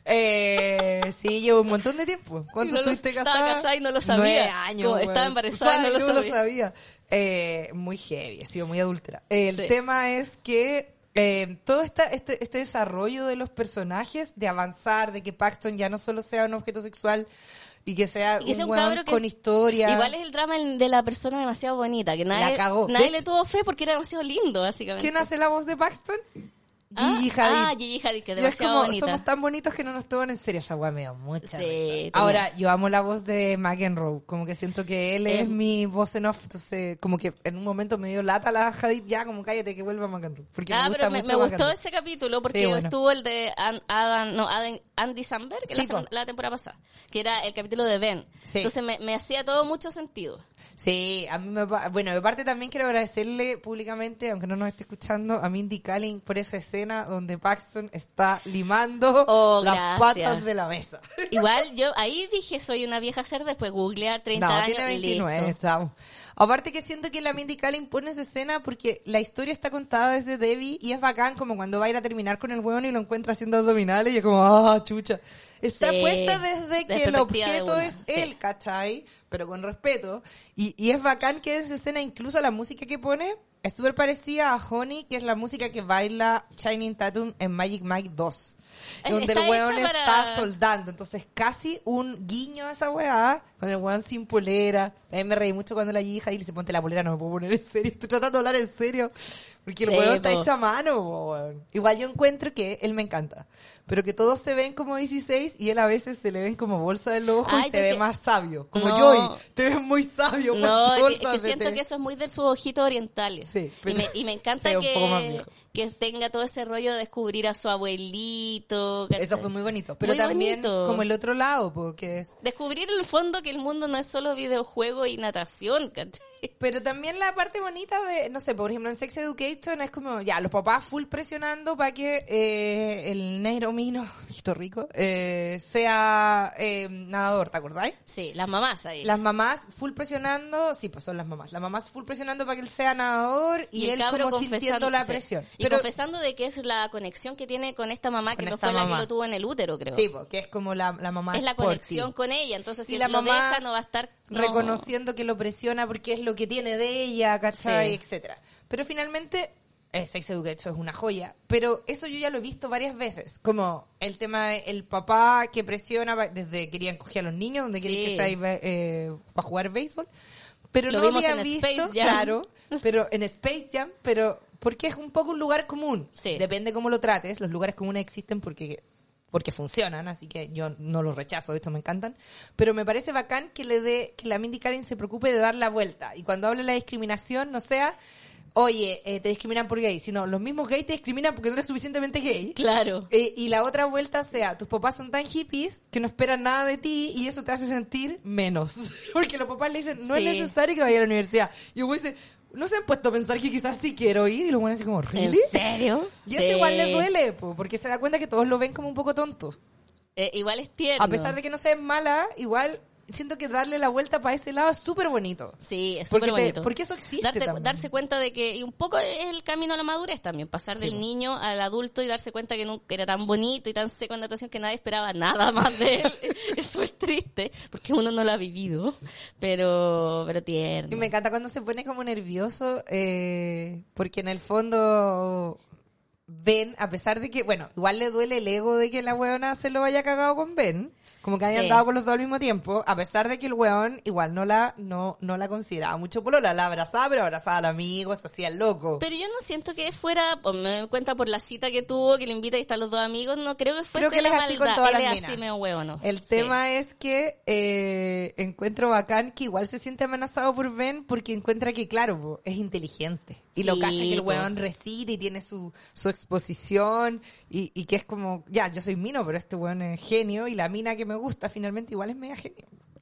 Sí, llevo un montón de tiempo. ¿Cuánto
No lo-
estuviste
estaba
casada?
casada y no lo sabía.
9 años.
Como
weón.
estaba embarazada y no lo
sabía. Muy heavy, ha sido muy adúltera. El
Sí.
tema es que todo este desarrollo de los personajes, de avanzar, de que Paxton ya no solo sea un objeto sexual y que sea
Y que sea un
weón
cabro que
con historia.
Igual es el drama de la persona demasiado bonita, que
La
nadie,
cagó.
nadie
De
le
hecho-
tuvo fe porque era demasiado lindo, básicamente.
¿Quién hace la voz de Paxton?
Ah,
Gigi Hadid.
Ah, Gigi Hadid, que es
Y es
demasiado
como,
bonita.
somos tan bonitos que no nos toman en serio. Esa weá me da mucha
Sí,
risa.
tenía-
Ahora, yo amo la voz de McEnroe. Como que siento que él es mi voz en off. Entonces, como que en un momento me dio lata la Hadid. Ya, como cállate que vuelva McEnroe. Porque me gusta
pero me
mucho
gustó
McEnroe.
ese capítulo porque
Sí, bueno.
estuvo el de Andy Samberg, que
Sí,
la temporada pasada, que era el capítulo de Ben.
Sí.
Entonces me hacía todo mucho sentido.
Sí, a mí bueno, de parte también quiero agradecerle públicamente, aunque no nos esté escuchando, a Mindy Kaling por esa escena donde Paxton está limando
Oh,
las
gracias.
patas de la mesa.
Igual yo ahí dije soy una vieja cerda, después googlear 30
No,
años
tiene 29,
y listo.
estamos. Aparte que siento que la Mindy Kaling pone esa escena porque la historia está contada desde Debbie y es bacán como cuando va a ir a terminar con el hueón y lo encuentra haciendo abdominales y es como, ah, chucha. Está
Sí,
puesta desde que el
perspectiva de
objeto
uno,
es
sí.
él, ¿cachai? Pero con respeto. Y es bacán que esa escena, incluso la música que pone, es súper parecida a Honey, que es la música que baila Channing Tatum en Magic Mike 2. Donde
Está
el weón
hecha para-
está soldando. Entonces, casi un guiño a esa weá, con el weón sin polera. A mí me reí mucho cuando la hija y le dice, ponte la polera, no me puedo poner en serio. Estoy tratando de hablar en serio. Porque el
Sí,
weón está
po.
hecho a mano, po, weón. Igual yo encuentro que él me encanta. Pero que todos se ven como 16 y él a veces se le ven como bolsa del ojo
Ay,
y se ve
porque-
más sabio. Como
No.
Joey, te ves muy sabio.
No,
ponte
es
bolsas
que
de
siento
té.
que eso es muy de sus ojitos orientales.
Sí, pero
y me encanta
se ve un poco más viejo.
que tenga todo ese rollo de descubrir a su abuelito. ¿cachai?
Eso fue muy bonito. Pero
Muy
también
bonito.
como el otro lado, porque es...
Descubrir en el fondo que el mundo no es solo videojuego y natación, ¿cachai?
Pero también la parte bonita de, no sé, por ejemplo, en Sex Education es como, ya, los papás full presionando para que el negro mino, hijito rico, sea nadador, ¿te acordáis?
Sí, las mamás ahí.
Las mamás full presionando, sí, pues son las mamás full presionando para que él sea nadador y,
el
él
cabro
como sintiendo la
sí.
presión.
Y
Pero,
confesando de que es la conexión que tiene con esta mamá, que
Con
no
esta
fue la que
mamá.
lo tuvo en el útero, creo.
sí, porque es como la mamá
es la
sporty.
conexión con ella, entonces
Y
si
la
lo
mamá-
deja no va a estar No.
reconociendo que lo presiona porque es lo que tiene de ella, ¿cachai?
Sí.
Etcétera. Pero finalmente, Sex Education es una joya. Pero eso yo ya lo he visto varias veces. Como el tema del papá que presiona desde querían coger a los niños, donde querían que sea para jugar béisbol. Pero
Lo
no
vimos
había
en
visto,
Space Jam.
claro, pero en Space Jam, pero porque es un poco un lugar común.
Sí.
Depende cómo lo trates. Los lugares comunes existen porque funcionan, así que yo no los rechazo, de hecho me encantan. Pero me parece bacán que que la Mindy Kaling se preocupe de dar la vuelta. Y cuando habla de la discriminación, no sea, oye, te discriminan por gay, sino los mismos gays te discriminan porque no eres suficientemente gay.
Claro.
Y la otra vuelta sea, tus papás son tan hippies que no esperan nada de ti y eso te hace sentir menos. Porque los papás le dicen, no
Sí.
es necesario que vaya a la universidad. Y el güey dice, ¿no se han puesto a pensar que quizás sí quiero ir? Y los güeyes así como, ¿really?
¿En serio?
Y eso igual le duele, porque se da cuenta que todos lo ven como un poco tonto.
Igual es tierno.
A pesar de que no sea mala, igual siento que darle la vuelta para ese lado es súper bonito.
Sí, es
Porque
súper bonito.
porque eso existe también.
Darse cuenta de que, y un poco es el camino a la madurez también, pasar del niño al adulto y darse cuenta que nunca era tan bonito y tan seco en natación que nadie esperaba nada más de él. Eso es triste, porque uno no lo ha vivido, pero tierno.
Y me encanta cuando se pone como nervioso, porque en el fondo Ben, a pesar de que, bueno, igual le duele el ego de que la weona se lo haya cagado con Ben, como que hayan
Sí.
andado con los dos al mismo tiempo, a pesar de que el weón igual no la consideraba mucho polola, la abrazaba, pero abrazaba al amigo, se hacía el loco.
Pero yo no siento que fuera, pues me doy cuenta por la cita que tuvo, que le invita y están los dos amigos, no creo que fuese
Creo que él es
la
así
maldad.
con todas
Él
las
es
minas.
así medio huevo, ¿no?
El tema es que encuentro bacán que igual se siente amenazado por Ben porque encuentra que, claro, po, es inteligente. Y lo
Sí,
cacha que el
po.
weón recita y tiene su exposición y que es como, ya, yo soy mino, pero este weón es genio y la mina que me gusta finalmente igual es mega genio.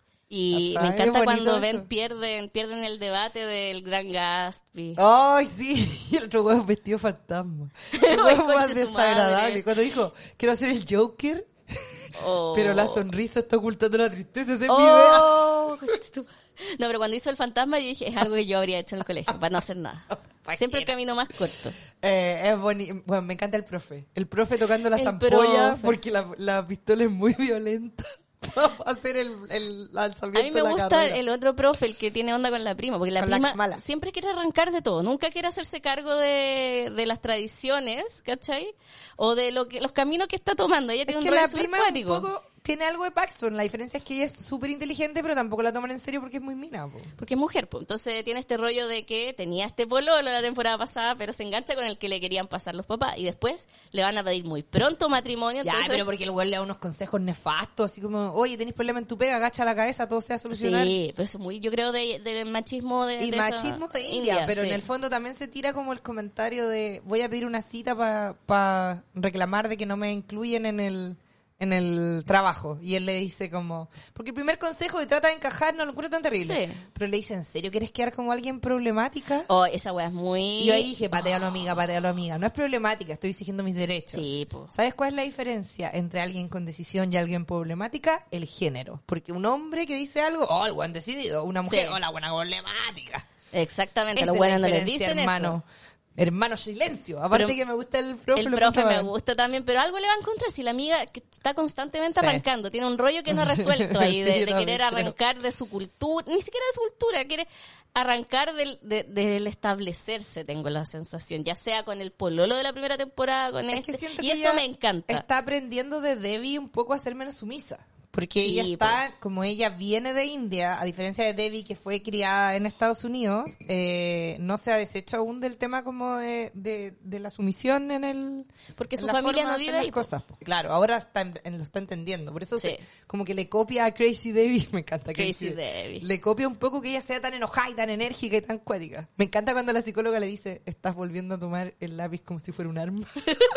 Y
¿Cachai?
me encanta
Es
cuando
bonito
ven
eso.
pierden el debate del Gran Gatsby.
¡Ay, sí! Y el otro weón vestido fantasma. El
Ay,
weón más
conche su
desagradable.
madre.
Cuando dijo, quiero hacer el Joker,
Oh.
pero la sonrisa está ocultando la tristeza. Esa es mi idea.
Oh, no, pero cuando hizo el fantasma yo dije, es algo que yo habría hecho en el colegio, para no hacer nada. Siempre el camino más corto.
Es bonito. Bueno, me encanta el profe. El profe tocando la
El
zampolla
profe.
porque la pistola es muy violenta. Vamos a hacer el lanzamiento
A mí me
de la
gusta
carrera.
el otro profe, el que tiene onda con la prima, porque la
Con la
prima
mala.
siempre quiere arrancar de todo, nunca quiere hacerse cargo de las tradiciones, ¿cachai? O de los caminos que está tomando. Ella
Es
tiene
que
un
la
rollo súper
prima un
cuático.
poco tiene algo de Paxton. La diferencia es que ella es súper inteligente, pero tampoco la toman en serio porque es muy mina. Po.
Porque es mujer, pues. Entonces tiene este rollo de que tenía este pololo la temporada pasada, pero se engancha con el que le querían pasar los papás. Y después le van a pedir muy pronto matrimonio.
Ya,
Entonces,
pero porque el güey le da unos consejos nefastos, así como, oye, tenés problema en tu pega, agacha la cabeza, todo se va a solucionar.
sí, pero eso es muy, yo creo, del machismo de
Y
de
machismo
esa-
de India, pero
sí.
en el fondo también se tira como el comentario de voy a pedir una cita para reclamar de que no me incluyen en el trabajo. Y él le dice como, porque el primer consejo de trata de encajar no lo encuentro tan terrible.
Sí.
Pero le dice, ¿en serio quieres quedar como alguien problemática?
Oh, esa wea es muy...
Y yo ahí dije, patealo amiga. No es problemática, estoy exigiendo mis derechos.
Sí, po.
¿Sabes cuál es la diferencia entre alguien con decisión y alguien problemática? El género. Porque un hombre que dice algo, oh, el buen decidido. Una mujer,
Sí.
oh, la buena problemática.
Exactamente,
Esa
los
es
buenos
la
no les
diferencia,
dicen
hermano. Hermano, silencio. Aparte
Pero
que me gusta el profe.
El
lo
profe
encuentro
me
bacán.
gusta también, pero algo le va a encontrar si la amiga que está constantemente
Sí.
arrancando, tiene un rollo que no ha resuelto ahí,
Sí,
de
yo también
querer
creo.
arrancar de su cultura, ni siquiera de su cultura, quiere arrancar del establecerse, tengo la sensación, ya sea con el pololo de la primera temporada, con
Es
este,
que siento
y
que
eso
ella
me encanta.
está aprendiendo de Debbie un poco a ser menos sumisa. Porque
Sí,
ella está, como ella viene de India, a diferencia de Debbie que fue criada en Estados Unidos, no se ha deshecho aún del tema como de la sumisión
Porque
en
su
la
familia
forma
no
de
vive
hacer
ahí,
las cosas. Claro, ahora lo está entendiendo. Por eso
Sí.
como que le copia a Crazy Debbie, me encanta
Crazy Debbie.
Le copia un poco que ella sea tan enojada y tan enérgica y tan cuática. Me encanta cuando la psicóloga le dice, estás volviendo a tomar el lápiz como si fuera un arma.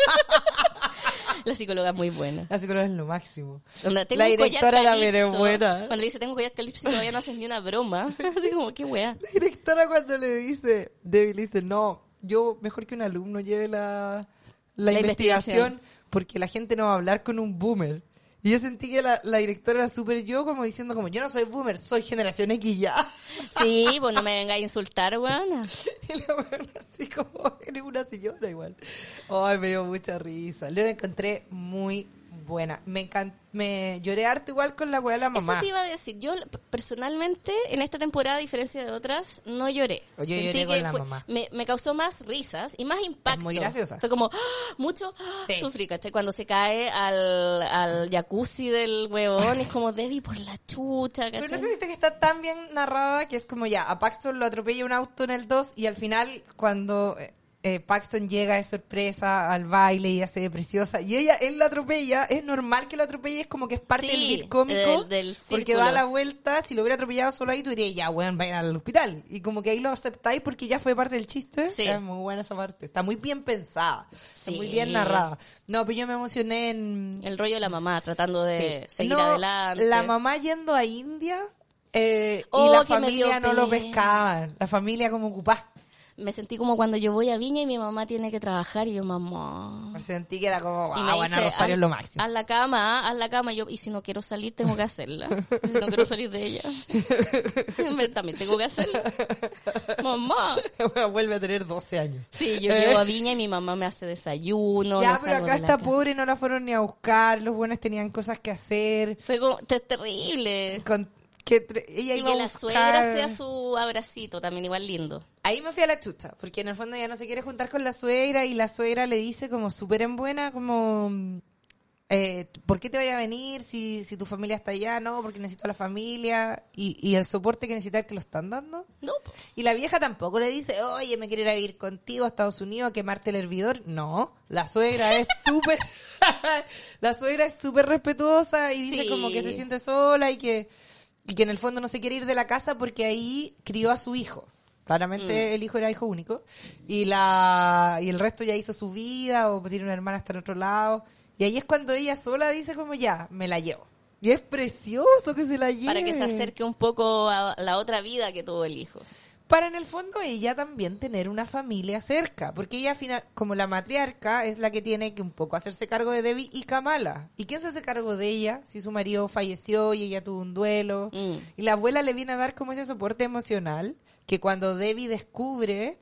La psicóloga es muy buena.
La psicóloga es lo máximo.
Onda, tengo
La
un collar
directora también es
calipso.
buena.
Cuando le dice tengo un collar calipso y todavía no hacen ni una broma. Así como, qué wea.
La directora cuando le dice, Debbie le dice, no, yo mejor que un alumno lleve la investigación porque la gente no va a hablar con un boomer. Y yo sentí que la directora era súper yo, como diciendo como, yo no soy boomer, soy generación X ya.
Sí, pues no me venga a insultar, weona.
Y la buena así como, eres una señora igual. Ay, me dio mucha risa. Lo encontré muy buena. Me lloré harto igual con la weá de la mamá.
Eso te iba a decir. Yo personalmente en esta temporada, a diferencia de otras, no lloré.
Yo
Sentí
lloré con
que
la mamá.
me causó más risas y más impacto.
Es muy graciosa.
Fue como mucho
Sí.
sufrí, ¿cachai? Cuando se cae al jacuzzi del huevón, es como Debbie por la chucha, ¿cachai?
Pero no sé si viste que está tan bien narrada que es como ya, a Paxton lo atropella un auto en el 2 y al final cuando Paxton llega de sorpresa al baile y ella se ve preciosa y él lo atropella, es normal que lo atropelle, es como que es parte
Sí,
del beat cómico
del
porque
círculo.
da la vuelta, si lo hubiera atropellado solo ahí tú dirías ya, bueno, vayan al hospital y como que ahí lo aceptáis porque ya fue parte del chiste.
Sí.
Es muy buena esa parte, está muy bien pensada,
Sí.
está muy bien narrada. No, pero yo me emocioné en...
El rollo de la mamá tratando de
Sí.
seguir
No,
adelante.
la mamá yendo a India y
Oh,
la
que me dio
familia no lo
pena.
pescaban. La familia como ocupada.
Me sentí como cuando yo voy a Viña y mi mamá tiene que trabajar y yo, mamá...
Me sentí que era como,
Y
ah, bueno, Rosario es lo máximo.
haz la cama. Yo, y si no quiero salir, tengo que hacerla. Y si no quiero salir de ella, también tengo que hacerla. Mamá.
Vuelve a tener 12 años.
Sí, yo llego a Viña y mi mamá me hace desayuno.
Ya,
no
pero
salgo
acá
de la
está
casa.
pobre, no la fueron ni a buscar. Los buenos tenían cosas que hacer.
Fue como, terrible.
Ella
Y
iba
que
a
la
buscar...
suegra sea su abracito, también igual lindo.
Ahí me fui a la chucha, porque en el fondo ya no se quiere juntar con la suegra y la suegra le dice como súper en buena, como... ¿por qué te vaya a venir si tu familia está allá? No, porque necesito a la familia y el soporte que necesitas que lo están dando.
No, po.
Y la vieja tampoco le dice, oye, me quiero ir a vivir contigo a Estados Unidos a quemarte el hervidor. No, la suegra es súper... la suegra es súper respetuosa y dice
Sí.
como que se siente sola y que en el fondo no se quiere ir de la casa porque ahí crió a su hijo. Claramente el hijo era hijo único. Y el resto ya hizo su vida o tiene una hermana hasta en otro lado. Y ahí es cuando ella sola dice como ya, me la llevo. Y es precioso que se la lleve.
Para que se acerque un poco a la otra vida que tuvo el hijo.
Para en el fondo ella también tener una familia cerca, porque ella al final, como la matriarca, es la que tiene que un poco hacerse cargo de Debbie y Kamala. ¿Y quién se hace cargo de ella si su marido falleció y ella tuvo un duelo? Y la abuela le viene a dar como ese soporte emocional, que cuando Debbie descubre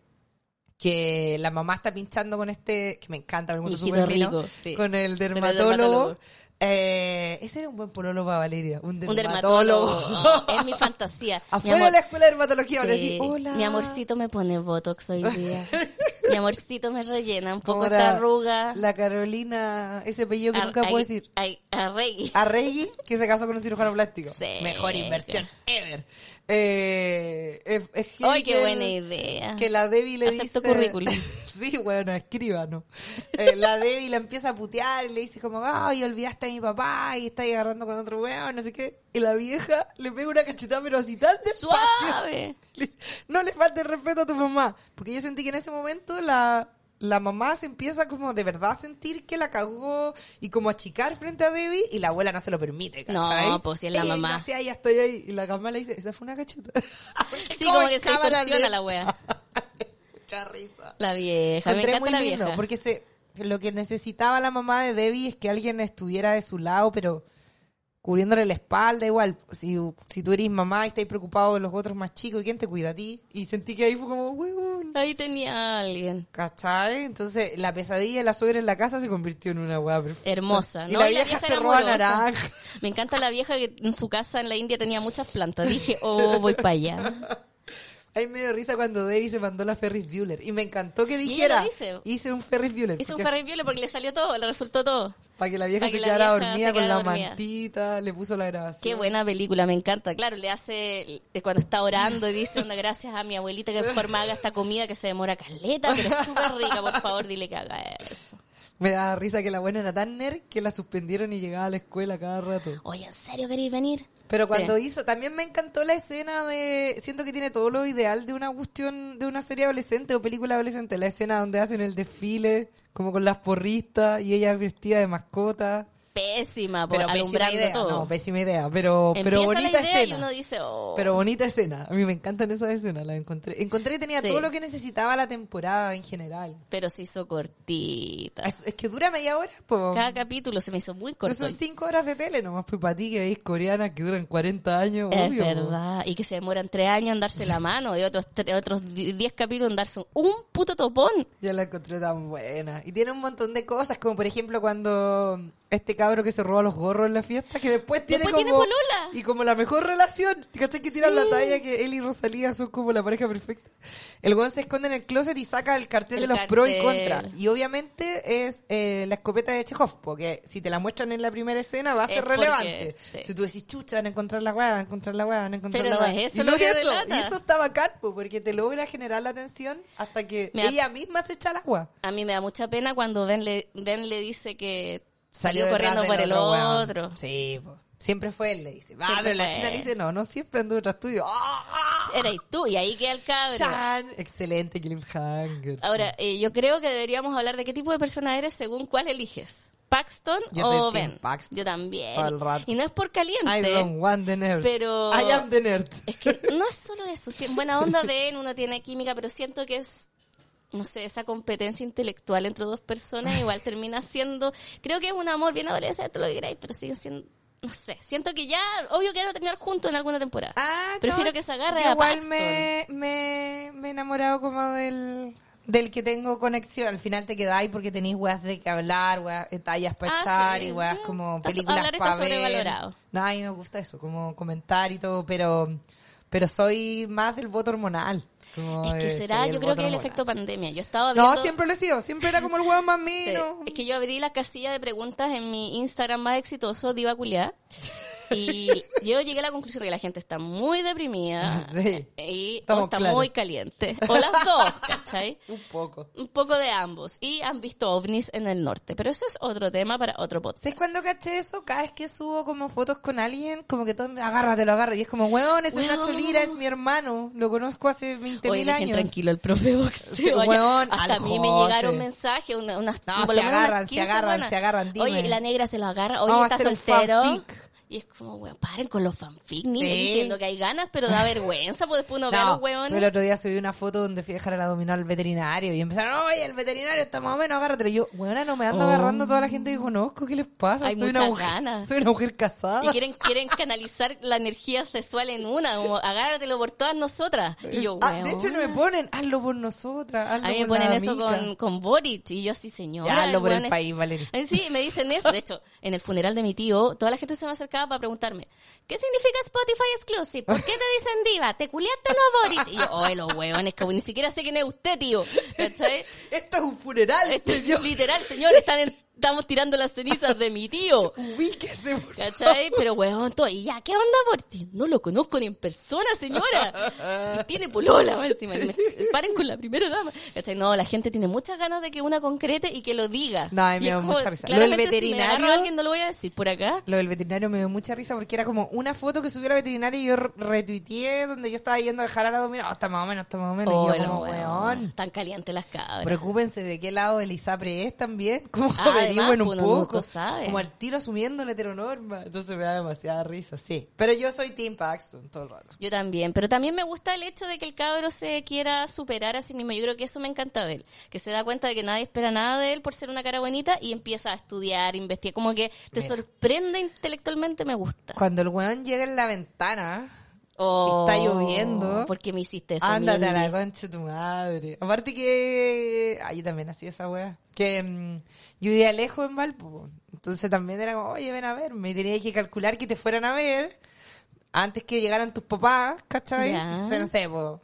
que la mamá está pinchando con que me encanta, me encuentro
Hijito
súper fino,
rico, sí.
con el
Con el
dermatólogo.
dermatólogo.
Ese era un buen pololo para Valeria, un
Un
dermatólogo.
dermatólogo. Es mi fantasía.
Afuera de la escuela de dermatología, van a decir,
Sí.
hola.
Mi amorcito me pone botox hoy día. Mi amorcito me rellena un poco
Como
esta arruga.
La Carolina, ese apellido que nunca puedo decir.
A Rey.
Arregui, que se casó con un cirujano plástico.
Sí.
Mejor inversión ever. Es
¡Ay, qué
que
buena idea!
Que la Debbie le
Acepto
dice...
currículum.
Sí, bueno, escríbanos. La Debbie la empieza a putear y le dice como, ay, olvidaste a mi papá y estás agarrando con otro weón, no sé qué. Y la vieja le pega una cachetada, pero así tan despacio.
¡Suave!
Le dice, no le faltes respeto a tu mamá. Porque yo sentí que en ese momento la mamá se empieza como de verdad a sentir que la cagó y como a achicar frente a Debbie y la abuela no se lo permite, ¿cachai?
No, pues si es la mamá.
Gracias, ya estoy ahí. Y la Kamala le dice, esa fue una cacheta.
Sí, como que se distorsiona la wea.
Mucha risa.
La vieja. Me
Encontré
encanta
muy
la
lindo,
vieja.
porque lo que necesitaba la mamá de Debbie es que alguien estuviera de su lado, pero cubriéndole la espalda igual. Si tú eres mamá y estás preocupado de los otros más chicos, ¿quién te cuida a ti? Y sentí que ahí fue como, huevón.
Ahí tenía a alguien.
¿Cachai? Entonces, la pesadilla de la suegra en la casa se convirtió en una hueá perfecta.
Hermosa,
Y
¿no?
la
Y
vieja se
era
roba
amorosa.
naranja.
Me encanta la vieja que en su casa en la India tenía muchas plantas. Dije, oh, voy para allá.
Ahí me dio risa cuando Debbie se mandó la Ferris Bueller. Y me encantó que
ella
dijera,
lo dice.
hice un Ferris Bueller.
Hizo un Ferris Bueller porque le salió todo, le resultó todo.
Para que la vieja
para
se
que la
quedara
vieja
dormida
se
con
quedara
la
dormida.
mantita, le puso la grabación.
Qué buena película, me encanta. Claro, le hace, cuando está orando y dice, una gracias a mi abuelita que por me haga esta comida que se demora caleta, pero es súper rica, por favor, dile que haga eso.
Me da risa que la buena era tan nerd que la suspendieron y llegaba a la escuela cada rato.
Oye, ¿en serio queréis venir?
Pero cuando
Sí.
hizo, también me encantó la escena siento que tiene todo lo ideal de una cuestión, de una serie adolescente o película adolescente. La escena donde hacen el desfile, como con las porristas y ella vestida de mascota.
Pésima,
Pero pésima
alumbrando
idea,
todo.
no, pésima idea, pero
Empieza
bonita
la idea
escena.
y uno dice, oh.
Pero bonita escena. A mí me encantan esas escenas, las encontré. Encontré que tenía
Sí.
todo lo que necesitaba la temporada en general.
Pero se hizo cortita.
Es que dura media hora, po.
Cada capítulo se me hizo muy corto.
Son 5 horas de tele nomás, pues para ti que veis coreanas que duran 40 años,
Es
obvio.
verdad. Y que se demoran 3 años en darse la mano y otros 10 capítulos en darse un puto topón.
Yo la encontré tan buena. Y tiene un montón de cosas, como por ejemplo cuando cabro que se roba los gorros en la fiesta, que después tiene
polola.
Y como la mejor relación. ¿Cachai? Que tiran
Sí.
la talla que él y Rosalía son como la pareja perfecta. El weón se esconde en el closet y saca el cartel de los pros y contras. Y obviamente es la escopeta de Chekhov, porque si te la muestran en la primera escena va a ser relevante.
Sí.
Si tú decís, chucha, van a encontrar la weá, van a encontrar la weá, van a encontrar
Pero
la
no
weá.
es eso
Y
lo
no
que
es eso.
delata.
Y eso está bacán, po, porque te logra generar la atención hasta que ella misma se echa al agua.
A mí me da mucha pena cuando Ben le dice que salió
detrás
corriendo
del
por el
weón.
otro.
Sí, po. Siempre fue él, le dice.
Siempre
Pero la
fue
china
él.
le dice, no siempre anduvo detrás tuyo. ¡Ah!
Era y tú, y ahí queda el cabro.
Chan. Excelente cliffhanger.
Ahora, yo creo que deberíamos hablar de qué tipo de persona eres según cuál eliges. ¿Paxton
Yo soy
o
team
Ben?
Paxton.
Yo también.
Todo el rato.
Y no es por caliente.
I don't want the nerd.
Pero-
I am the nerd.
Es que no es solo eso. Si en buena onda Ben, uno tiene química, pero siento que es, no sé, esa competencia intelectual entre dos personas igual termina siendo, creo que es un amor bien adolescente, lo que queráis, pero siguen siendo, no sé, siento que ya, obvio que van a terminar juntos en alguna temporada. Prefiero que se agarre
yo
a
igual
Paxton.
me he enamorado como del que tengo conexión. Al final te quedáis porque tenéis weas de que hablar, weas, tallas para echar
sí.
y weas
No,
como
está-
películas
hablar está
para ver.
sobrevalorado.
No, a mí me gusta eso, como comentar y todo, pero soy más del voto hormonal. Como
Es que
de-
será,
sí,
yo creo
voto
que el
hormonal.
efecto pandemia. Yo estaba viendo...
No, siempre lo he sido. Siempre era como el huevo más
Sí.
mino.
Es que yo abrí la casilla de preguntas en mi Instagram más exitoso, Diva Culiá. Y yo llegué a la conclusión de que la gente está muy deprimida
Sí.
y o
Estamos
está
claros.
muy caliente. O las dos, ¿cachai?
Un poco.
Un poco de ambos. Y han visto ovnis en el norte. Pero eso es otro tema para otro podcast.
¿Sabes cuando caché eso? Cada vez que subo como fotos con alguien, como que todo me agárrate, lo agarra. Y es como, weón, ese es
Weón.
Nacho Lira, es mi hermano. Lo conozco hace 20.000
Oye, dejen
años.
tranquilo el profe boxeo.
Sí, weón,
hasta a
al
mí me
José.
llegaron mensajes, unas
No,
por
se
lo menos
agarran,
unas
se
15
agarran,
buenas.
se agarran, dime.
Oye, la negra se lo agarra. Oye,
Vamos a
está
hacer un
soltero.
fanfic.
Y es como, weón, paren con los fanfic, ni
Sí.
entiendo que hay ganas, pero da vergüenza, pues después uno ve a los
pero el
weones.
otro día subí una foto donde fui a dejar el abdominal al veterinario y empezaron, oye, el veterinario está más o menos, agárrate. Y yo, weona, no me ando
Oh.
agarrando a toda la gente que conozco, ¿qué les pasa?
Hay
soy una
muchas
mujer,
ganas.
soy una mujer casada.
Y quieren canalizar la energía sexual en una, como agárratelo por todas nosotras. Y yo, weón.
de hecho no me ponen, hazlo por nosotras, hazlo
A mí me
por la
ponen eso
amiga.
con Boric y yo así, señora.
Ya, hazlo por
weón
el
es-
país, Valeria.
Sí, me dicen eso. De hecho, en el funeral de mi tío, toda la gente se me acercaba para preguntarme, ¿qué significa Spotify Exclusive? ¿Por qué te dicen diva? ¿Te culiaste o no, Boric? Y yo, oye, los huevones, como ni siquiera sé quién es usted, tío. ¿Cachai?
Esto es un funeral, señor.
Literal, señor, estamos tirando las cenizas de mi tío.
Ubíquese, por
¿Cachai? Pero weón, todo, y ya, ¿qué onda, Boric? No lo conozco ni en persona, señora. Y tiene polola, más encima. Y paren con la primera dama. ¿Cachai? No, la gente tiene muchas ganas de que una concrete y que lo diga.
No, a mí me
Y es
da
como,
mucha risa. Lo del
claramente, si me agarro
veterinario-
a alguien, no lo voy a decir por acá.
Lo del veterinario me dio mucha risa porque era como una foto que subió la veterinaria y yo retuiteé donde yo estaba yendo a dejar a la dominada. Está más o menos, está más o menos.
Oh,
y yo como,
los
weón,
Tan calientes las cabras.
preocúpense de qué lado del ISAPRE es también. Como
Ah,
averigüen
además,
un
uno
poco.
nunca sabe.
Como al tiro asumiendo la heteronorma. Entonces me da demasiada risa, sí. Pero yo soy Team Paxton todo el rato.
Yo también, pero también me gusta el hecho de que el cabro se quiera superar a sí mismo. Yo creo que eso me encanta de él, que se da cuenta de que nadie espera nada de él por ser una cara bonita y empieza a estudiar, investigar, como que te
Mira.
sorprende intelectualmente, me gusta.
Cuando el weón llega en la ventana,
Oh,
está lloviendo.
¿Por qué me hiciste eso?
ándate a la
Mimi?
concha de tu madre. Aparte que... yo también hacía esa wea. Que yo vivía lejos en Valpo. Po. Entonces también era como, oye, ven a verme. Y tenía que calcular que te fueran a ver antes que llegaran tus papás, ¿cachai?
Ya.
Entonces, no sé, po,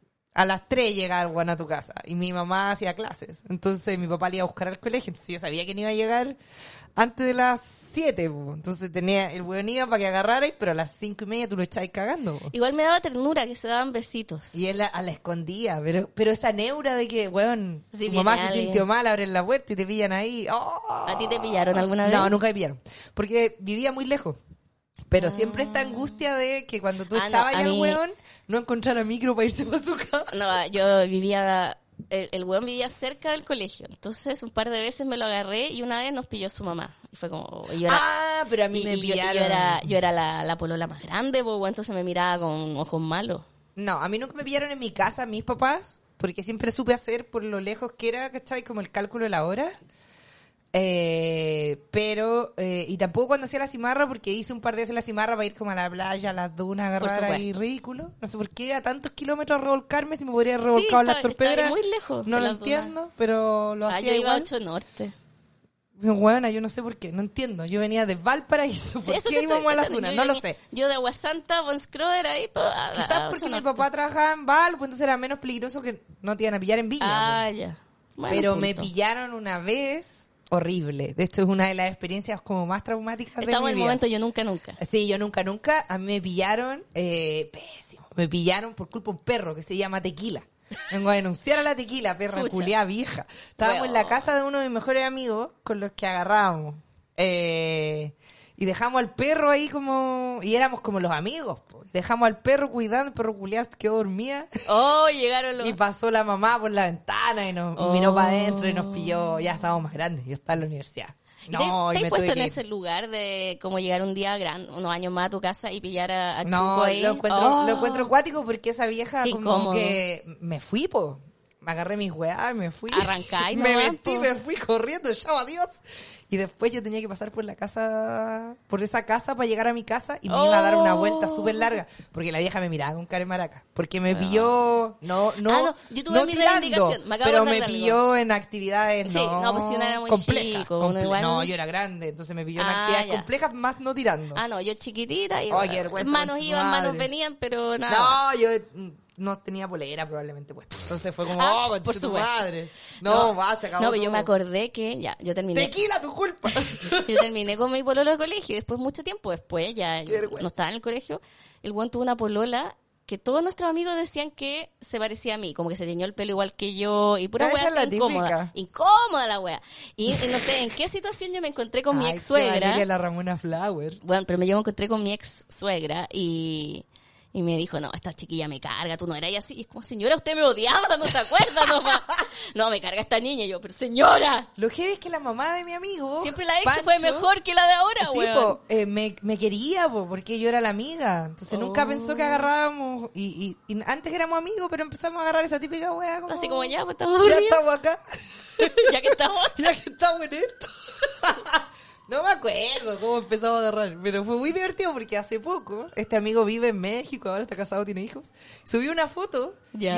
a las 3 llegaba el weón a tu casa. Y mi mamá hacía clases. Entonces mi papá le iba a buscar al colegio. Entonces yo sabía que no iba a llegar antes de las 7. Po. Entonces tenía el weón iba para que agarrarais, pero a las 5:30 tú lo echabas cagando. Po.
Igual me daba ternura que se daban besitos.
Y él a la escondía, pero esa neura de que, weón,
Sí,
tu mamá
viene
se
alguien.
sintió mal, abren la puerta y te pillan ahí. ¡Oh!
¿A ti te pillaron alguna vez?
No, nunca me pillaron. Porque vivía muy lejos. Pero siempre esta angustia de que cuando tú
Ah, no,
echabas
a
al
mí-
weón, no encontrara micro para irse para su casa.
No, yo vivía... El weón vivía cerca del colegio. Entonces, un par de veces me lo agarré y una vez nos pilló su mamá. Y fue como... y yo era,
Ah, pero a mí
y-
me
y yo
pillaron.
yo era la polola más grande, pues, entonces me miraba con ojos malos.
No, a mí nunca me pillaron en mi casa mis papás, porque siempre supe hacer por lo lejos que era, ¿cachai? Como el cálculo de la hora. Y tampoco cuando hacía la cimarra, porque hice un par de veces la cimarra para ir como a la playa, a las dunas, agarrar ahí
supuesto.
ridículo. No sé por qué a tantos kilómetros a revolcarme, si me podría haber revolcado en las
estaba
torpederas.
muy lejos
No
de
lo
las dunas.
entiendo, pero lo
Ah,
hacía
yo iba a
igual.
8 Norte.
Huevona, yo no sé por qué, no entiendo. Yo venía de Valparaíso, ¿por
Eso
qué
te estoy
íbamos a las
cachando.
dunas?
Yo
No lo
venía-
sé.
Yo de Agua Santa, Von Scroder ahí.
Quizás porque mi papá trabajaba en Val, pues entonces era menos peligroso que no te iban a pillar en Viña.
Ah,
pues.
ya. Bueno,
Pero me
punto.
pillaron una vez horrible. De hecho, es una de las experiencias como más traumáticas
Estamos
de
en
mi
el
vida.
momento yo nunca.
Sí, yo nunca. A mí me pillaron, pésimo. Me pillaron por culpa de un perro que se llama Tequila. Vengo a denunciar a la Tequila, perra
Chucha.
culiada vieja. Estábamos
Weón.
en la casa de uno de mis mejores amigos con los que agarrábamos. Y dejamos al perro ahí como... Y éramos como los amigos. Po. Dejamos al perro cuidando, el perro culiado quedó dormida.
Oh, llegaron los...
Y pasó la mamá por la ventana y nos
Oh.
miró para adentro y nos pilló. Ya estábamos más grandes, yo estaba en la universidad.
¿Te
No, y
has
me
puesto
tuve
en
que ir.
ese lugar de como llegar un día unos años más a tu casa y pillar a Chuco
No,
ahí?
lo
Oh.
encuentro acuático porque esa vieja
Qué
como
incómodo.
que me fui, po. Me agarré mis weas y me fui.
Arrancáis
me
nomás,
metí,
po.
me fui corriendo, chao, adiós. Y después yo tenía que pasar por la casa, por esa casa para llegar a mi casa y me iba a dar una vuelta súper larga porque la vieja me miraba con cara de maraca. Porque me pilló, no,
yo tuve mi
tirando,
reivindicación, me acabo de
pero
acordar
me
de algo.
pilló en actividades
Sí, no, pues si uno era muy
complejas,
chico, uno igual
No,
no-
yo era grande, entonces me pilló en
Ah,
actividades
ya.
complejas más no tirando.
Ah, no, yo chiquitita y
Ay, qué vergüenza,
manos
concha su
iban, manos
madre.
venían, pero nada.
No, yo no tenía polera probablemente puesta. Entonces fue como,
Ah,
oh,
por
concha tu
supuesto.
madre. No, va, se acabó
No, pero yo
todo.
me acordé que ya, yo terminé.
Tequila, tu culpa.
Yo terminé con mi pololo de colegio y después, mucho tiempo después, ya
Qué vergüenza.
no estaba en el colegio, el buen tuvo una polola que todos nuestros amigos decían que se parecía a mí, como que se teñó el pelo igual que yo y pura
Ah, esa
wea
es la
así incómoda.
típica.
Incómoda la wea. Y no sé en qué situación yo me encontré con mi
Ay,
ex
qué
suegra.
Valeria la Ramona Flower.
Bueno, pero yo me encontré con mi ex suegra y me dijo, no, esta chiquilla me carga, tú no eras así. Y es como, señora, usted me odiaba, no se acuerda nomás. No, me carga esta niña. Y yo, pero señora,
Lo heavy es que la mamá de mi amigo,
siempre la ex
Pancho,
fue mejor que la de ahora,
Sí,
weón.
po, me quería, po, porque yo era la amiga. Entonces nunca pensó que agarrábamos. Y antes éramos amigos, pero empezamos a agarrar esa típica wea. Como,
Así como ya, pues estamos
ya
aburridos.
estamos acá.
Ya que estamos.
Ya que estamos en esto. No me acuerdo cómo empezamos a agarrar, pero fue muy divertido porque hace poco este amigo vive en México, ahora está casado, tiene hijos. Subió una foto
Ya.
y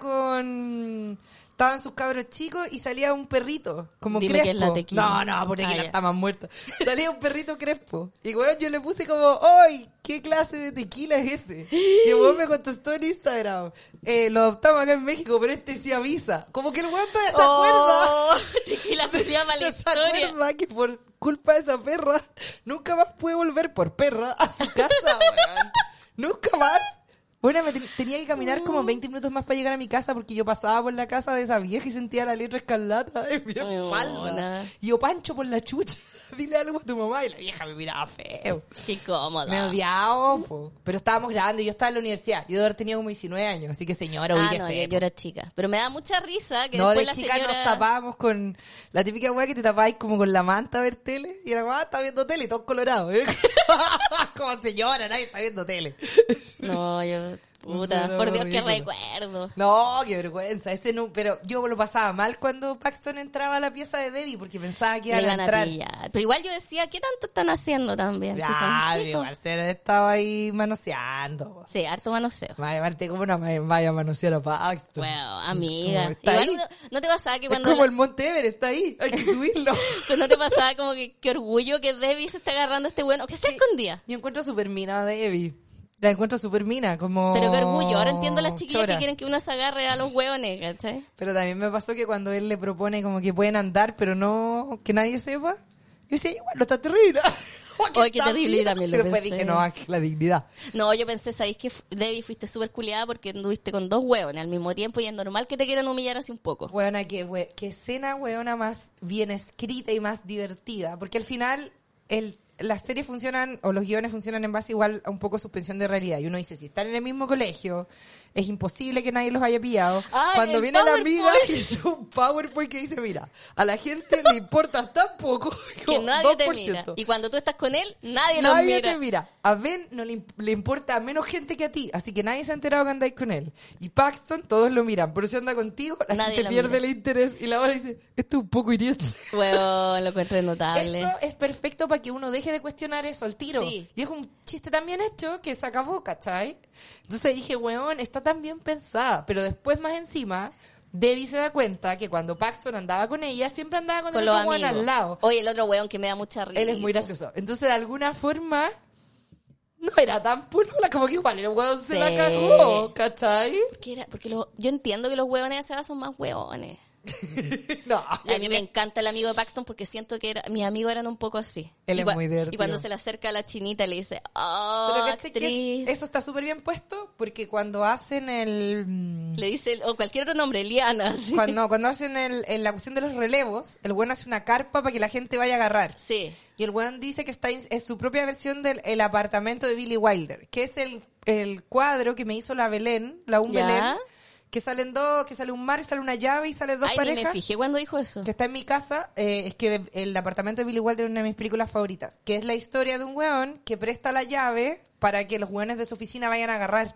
estaban sus cabros chicos y salía un perrito, como
Dime
crespo.
que es la Tequila.
No, por Tequila
ya.
está más muerta. Salía un perrito crespo. Y weón, yo le puse como, ¡ay! ¿Qué clase de tequila es ese? Y el weón me contestó en Instagram. Lo adoptamos acá en México, pero este sí avisa. Como que el weón todavía se acuerda.
Oh, Tequila se llama la
¿Se
historia.
acuerda que por culpa de esa perra nunca más pude volver por perra a su casa, weón? Nunca más. Bueno, tenía que caminar como 20 minutos más para llegar a mi casa porque yo pasaba por la casa de esa vieja y sentía la letra escarlata en mi espalda.
Weona.
Y yo, Pancho, por la chucha, dile algo a tu mamá. Y la vieja me miraba feo.
Qué cómoda.
Me odiaba, po. Pero estábamos grandes, yo estaba en la universidad. Yo de haber tenido como 19 años, así que señora,
Ah,
ubíquese,
no,
po.
yo era chica. Pero me da mucha risa que
No,
después
de
la
chica
señora...
nos tapábamos con la típica weá que te tapáis como con la manta a ver tele. Y era como, está viendo tele, todos colorados. ¿Eh? Como señora, nadie está viendo tele.
No, yo... Puta,
No,
por Dios, qué
ridículo.
recuerdo.
No, qué vergüenza. Ese no, pero yo lo pasaba mal cuando Paxton entraba a la pieza de Debbie porque pensaba que
Le
iban a
iban a
entrar.
pillar. Pero igual yo decía, ¿qué tanto están haciendo también? Si
Ya,
son
pero
chicos.
igual se estaba ahí manoseando.
Sí, harto manoseo.
Aparte, ¿cómo no me vaya a manosear a Paxton?
Bueno,
Es
amiga.
como, está
Igual
ahí.
no te pasaba que
Es
cuando...
como el Monte Everest, está ahí. Hay que subirlo.
¿No te pasaba como que qué orgullo que Debbie se está agarrando a este bueno? Que se
Sí.
escondía.
Yo encuentro súper mina a Debbie. La encuentro súper mina, como...
Pero qué orgullo. Ahora entiendo a las chiquillas
chora.
que quieren que uno se agarre a los hueones, ¿cachai?
Pero también me pasó que cuando él le propone como que pueden andar, pero no que nadie sepa, yo decía, igual, no está terrible.
Ay, qué terrible, yo también lo
Y después
pensé.
dije, no, es la dignidad.
No, yo pensé, ¿sabéis que Debbie fuiste súper culiada porque anduviste con dos hueones al mismo tiempo y es normal que te quieran humillar así un poco?
Weona, qué escena, weona, más bien escrita y más divertida. Porque al final, las series funcionan, o los guiones funcionan en base igual a un poco suspensión de realidad. Y uno dice, si están en el mismo colegio, es imposible que nadie los haya pillado.
Ay,
Cuando
el
viene la
PowerPoint.
amiga y hizo un PowerPoint que dice, mira, a la gente le importa tan poco,
Que
como
nadie te
2%.
mira. Y cuando tú estás con él, nadie los
Nadie
mira.
te mira. A Ben no le importa a menos gente que a ti. Así que nadie se ha enterado que andáis con él. Y Paxton, todos lo miran. Pero si anda contigo, la
Nadie
gente
lo
pierde
mira.
el interés. Y la hora dice, esto es un poco hiriente.
Hueón, lo encuentro notable.
Eso es perfecto para que uno deje de cuestionar eso al tiro.
Sí.
Y es un chiste tan bien hecho que se acabó, ¿cachai? Entonces dije, weón, está tan bien pensada. Pero después, más encima, Debbie se da cuenta que cuando Paxton andaba con ella, siempre andaba con el
los
otro weón
amigos.
al lado.
Oye, el otro weón que me da mucha risa.
Él es muy gracioso. Entonces, de alguna forma, no era tan pulula, como que igual el weón se la cagó, ¿cachai?
Yo entiendo que los weones de esa edad son más weones.
No,
A mí me encanta el amigo de Paxton porque siento que mis amigos eran un poco así.
Él es muy divertido.
Y cuando se le acerca a la chinita le dice, oh,
pero ¿cachai que
actriz.
eso está súper bien puesto? Porque cuando hacen
Le dice, o cualquier otro nombre, Liana. ¿sí?
Cuando hacen la cuestión de los relevos, el weón hace una carpa para que la gente vaya a agarrar.
Sí.
Y el weón dice que es su propia versión del el apartamento de Billy Wilder, que es el cuadro que me hizo la Belén, la Belén, que salen dos, que sale un mar, sale una llave y salen dos parejas.
Ni me fijé cuando dijo eso.
Que está en mi casa, es que el apartamento de Billy Wilder es una de mis películas favoritas, que es la historia de un weón que presta la llave para que los weones de su oficina vayan a agarrar.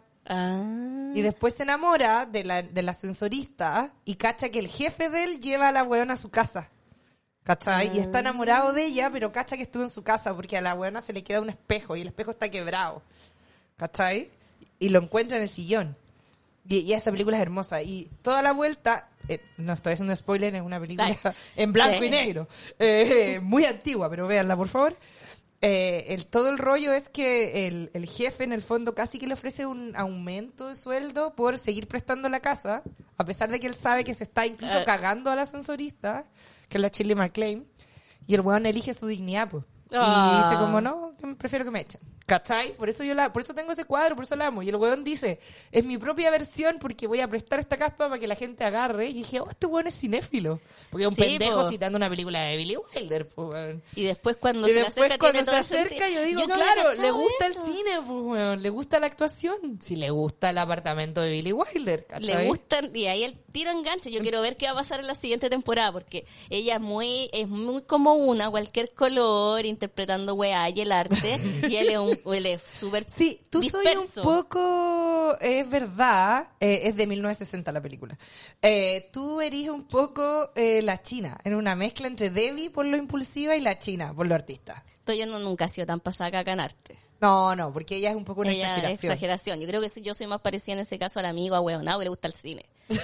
Y después se enamora de la ascensorista y cacha que el jefe de él lleva a la weona a su casa. ¿Cachai? Y está enamorado de ella, pero cacha que estuvo en su casa porque a la weona se le queda un espejo y el espejo está quebrado. ¿Cachai? Y lo encuentra en el sillón. Y esa película es hermosa. Y toda la vuelta, no estoy haciendo spoiler, es una película en blanco y negro. Muy antigua, pero véanla, por favor. Todo el rollo es que el jefe, en el fondo, casi que le ofrece un aumento de sueldo por seguir prestando la casa, a pesar de que él sabe que se está incluso cagando a la ascensorista, que es la Shirley MacLaine, y el weón elige su dignidad, pues. Y dice como, no, prefiero que me echen. ¿Cachai? Por eso tengo ese cuadro, por eso la amo. Y el weón dice, es mi propia versión porque voy a prestar esta caspa para que la gente agarre. Y dije, este weón es cinéfilo. Porque es un pendejo citando una película de Billy Wilder, pues, weón.
Y después cuando se acerca,
yo digo, claro, le gusta el cine, pues, weón. Le gusta la actuación. Si le gusta el apartamento de Billy Wilder, ¿cachai?
Le gustan, y ahí el tiro enganche. Yo quiero ver qué va a pasar en la siguiente temporada, porque ella es muy como cualquier color, interpretando weá y el arte, y él es súper
sí, tú
disperso.
soy un poco, es verdad, es de 1960 la película. Tú eres un poco la China, en una mezcla entre Debbie por lo impulsiva y la China por lo artista.
Pero yo nunca he sido tan pasada caca en arte.
No, porque ella es un poco una exageración.
Yo creo que yo soy más parecida en ese caso al amigo ahueonado que le gusta el cine.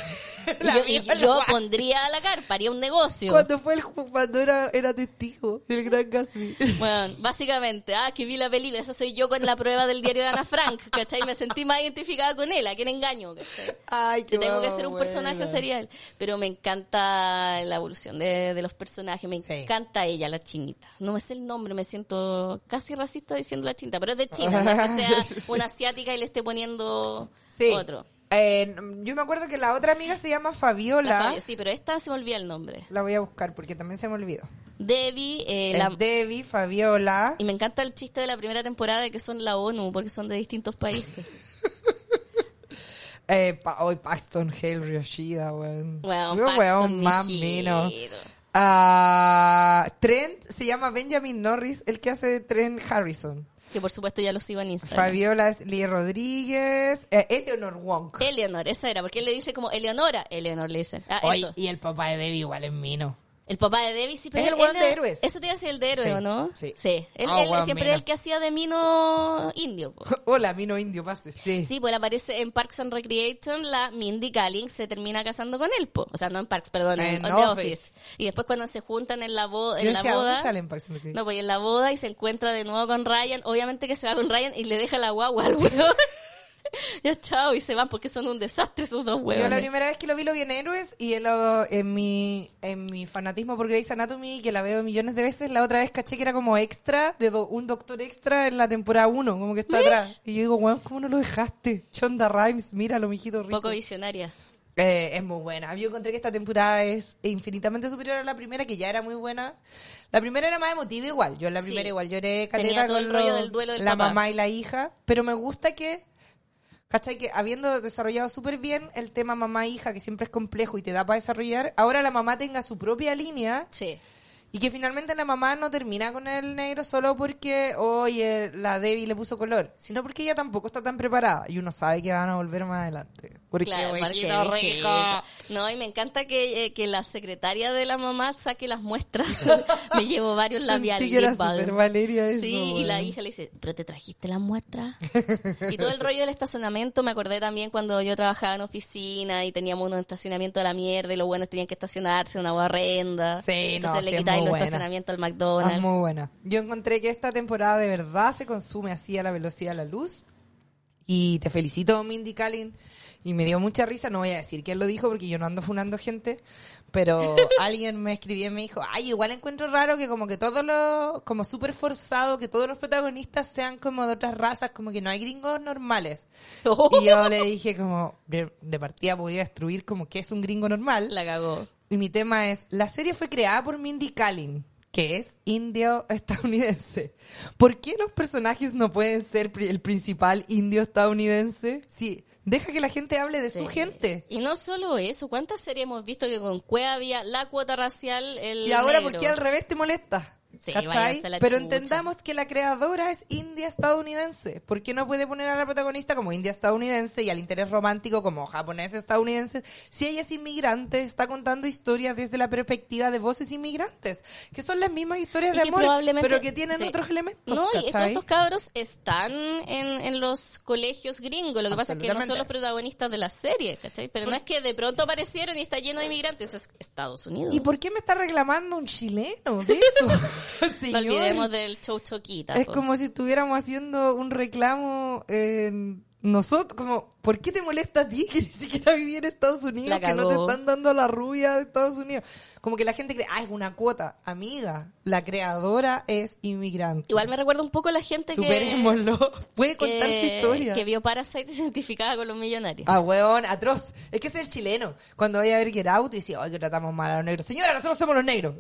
yo pondría la carpa, haría un negocio.
Cuando era testigo, el Gran Gatsby.
Bueno, básicamente, que vi la película, eso soy yo con la prueba del diario de Ana Frank, ¿cachai? Me sentí más identificada con él, ¿a quién engaño? ¿cachai?
Ay, qué
si tengo que ser un
buena.
personaje sería él. Pero me encanta la evolución de los personajes, me encanta ella, la chinita. No me sé el nombre, me siento casi racista diciendo la chinita, pero es de China, no es que sea una asiática y le esté poniendo otro.
Yo me acuerdo que la otra amiga se llama Fabiola.
Sí, pero esta se me olvida el nombre.
La voy a buscar porque también se me olvidó.
Debbie,
Debbie, Fabiola.
Y me encanta el chiste de la primera temporada de que son la ONU, porque son de distintos países.
Paxton, Hale, Yoshida, weón.
Weón,
más menos. Trent se llama Benjamin Norris, el que hace Trent Harrison.
Que por supuesto ya lo sigo en Instagram.
Fabiola es Lee Rodríguez. Eleanor Wong.
Eleanor, esa era, porque él le dice como Eleonora. Eleanor le dice. Eso.
Y el papá de Debbie igual es Mino.
El papá de Debbie, sí, pero
es el weón de Héroes.
Eso te iba a decir el de Héroes,
sí,
¿o no?
Sí.
Él siempre era el que hacía de Mino indio. Po.
Hola, Mino indio, pase.
Sí, pues él aparece en Parks and Recreation, la Mindy Kaling se termina casando con él, po. O sea, no en Parks, perdón, en The Office. Y después cuando se juntan en la boda...
¿Dónde salen Parks and Recreation?
No, pues en la boda y se encuentra de nuevo con Ryan. Obviamente que se va con Ryan y le deja la guagua al weón. Ya chao, y se van porque son un desastre esos dos huevos.
Yo la primera vez que lo vi en Héroes y en mi fanatismo por Grey's Anatomy, que la veo millones de veces, la otra vez caché que era como extra, un doctor extra en la temporada 1, como que está atrás. Y yo digo, weón, ¿cómo no lo dejaste? Shonda Rhimes, míralo, mijito rico.
Poco visionaria.
Es muy buena. Yo encontré que esta temporada es infinitamente superior a la primera, que ya era muy buena. La primera era más emotiva igual. Yo en la primera igual lloré caleta.
Tenía todo el rollo del duelo del
la
papá.
Mamá y la hija. Pero me gusta que... ¿Cachai? Que habiendo desarrollado súper bien el tema mamá-hija, que siempre es complejo y te da para desarrollar, ahora la mamá tenga su propia línea.
Sí.
Y que finalmente la mamá no termina con el negro solo porque, oye, la Debbie le puso color, sino porque ella tampoco está tan preparada. Y uno sabe que van a volver más adelante. Porque
Claro,
huequito
porque
rico.
no, y me encanta que la secretaria de la mamá saque las muestras. Me llevo varios labiales.
Sentí que era
lip balm.
súper Valeria eso.
Sí, y
weón.
la hija le dice, ¿pero te trajiste las muestras? Y todo el rollo del estacionamiento, me acordé también cuando yo trabajaba en oficina y teníamos un estacionamiento de la mierda y los buenos tenían que estacionarse, una horrenda.
Sí,
Entonces
no,
le
sí, es
quitáis
muy
los
buena.
estacionamientos al
Es
McDonald's.
muy buena. Yo encontré que esta temporada de verdad se consume así a la velocidad de la luz. Y te felicito, Mindy Kaling. Y me dio mucha risa, no voy a decir quién lo dijo porque yo no ando funando gente, pero alguien me escribió y me dijo, ay, igual encuentro raro que como que todos los, como súper forzado, que todos los protagonistas sean como de otras razas, como que no hay gringos normales. Y yo le dije como, de partida podía destruir como que es un gringo normal.
La cagó.
Y mi tema es, la serie fue creada por Mindy Kaling, que es indio-estadounidense. ¿Por qué los personajes no pueden ser el principal indio-estadounidense? Sí, deja que la gente hable de su gente.
Y no solo eso, ¿cuántas series hemos visto que con Cueva había la cuota racial, el
Y ahora,
negro?
¿por qué al revés te molesta?
Sí,
¿Cachai?
váyanse a la
Pero
chucha.
entendamos que la creadora es india-estadounidense. ¿Por qué no puede poner a la protagonista como india-estadounidense y al interés romántico como japonés-estadounidense? Si ella es inmigrante, está contando historias desde la perspectiva de voces inmigrantes, que son las mismas historias
Y
de
que
amor,
probablemente-
pero que tienen
sí.
otros elementos,
No, y
¿cachai?
estos cabros están en los colegios gringos. Lo que pasa es que no son
Absolutamente.
los protagonistas de la serie, ¿cachai? Pero no es que de pronto aparecieron y está lleno de inmigrantes. Es Estados Unidos.
¿Y por qué me está reclamando un chileno de eso?
No
Señor.
olvidemos del show Choquita.
Es
po.
como si estuviéramos haciendo un reclamo nosotros, como, ¿por qué te molesta a ti que ni siquiera viví en Estados Unidos?
La
Que no te
cagó.
están dando a la rubia de Estados Unidos. Como que la gente cree, es una cuota. Amiga, la creadora es inmigrante.
Igual me recuerda un poco a la gente
Superémoslo. Puede contar su historia.
que vio Parasite y se identificaba con los millonarios.
Ah, weón, atroz. Es que es el chileno. Cuando vaya a ver Get Out y dice, ay, que tratamos mal a los negros. Señora, nosotros somos los negros.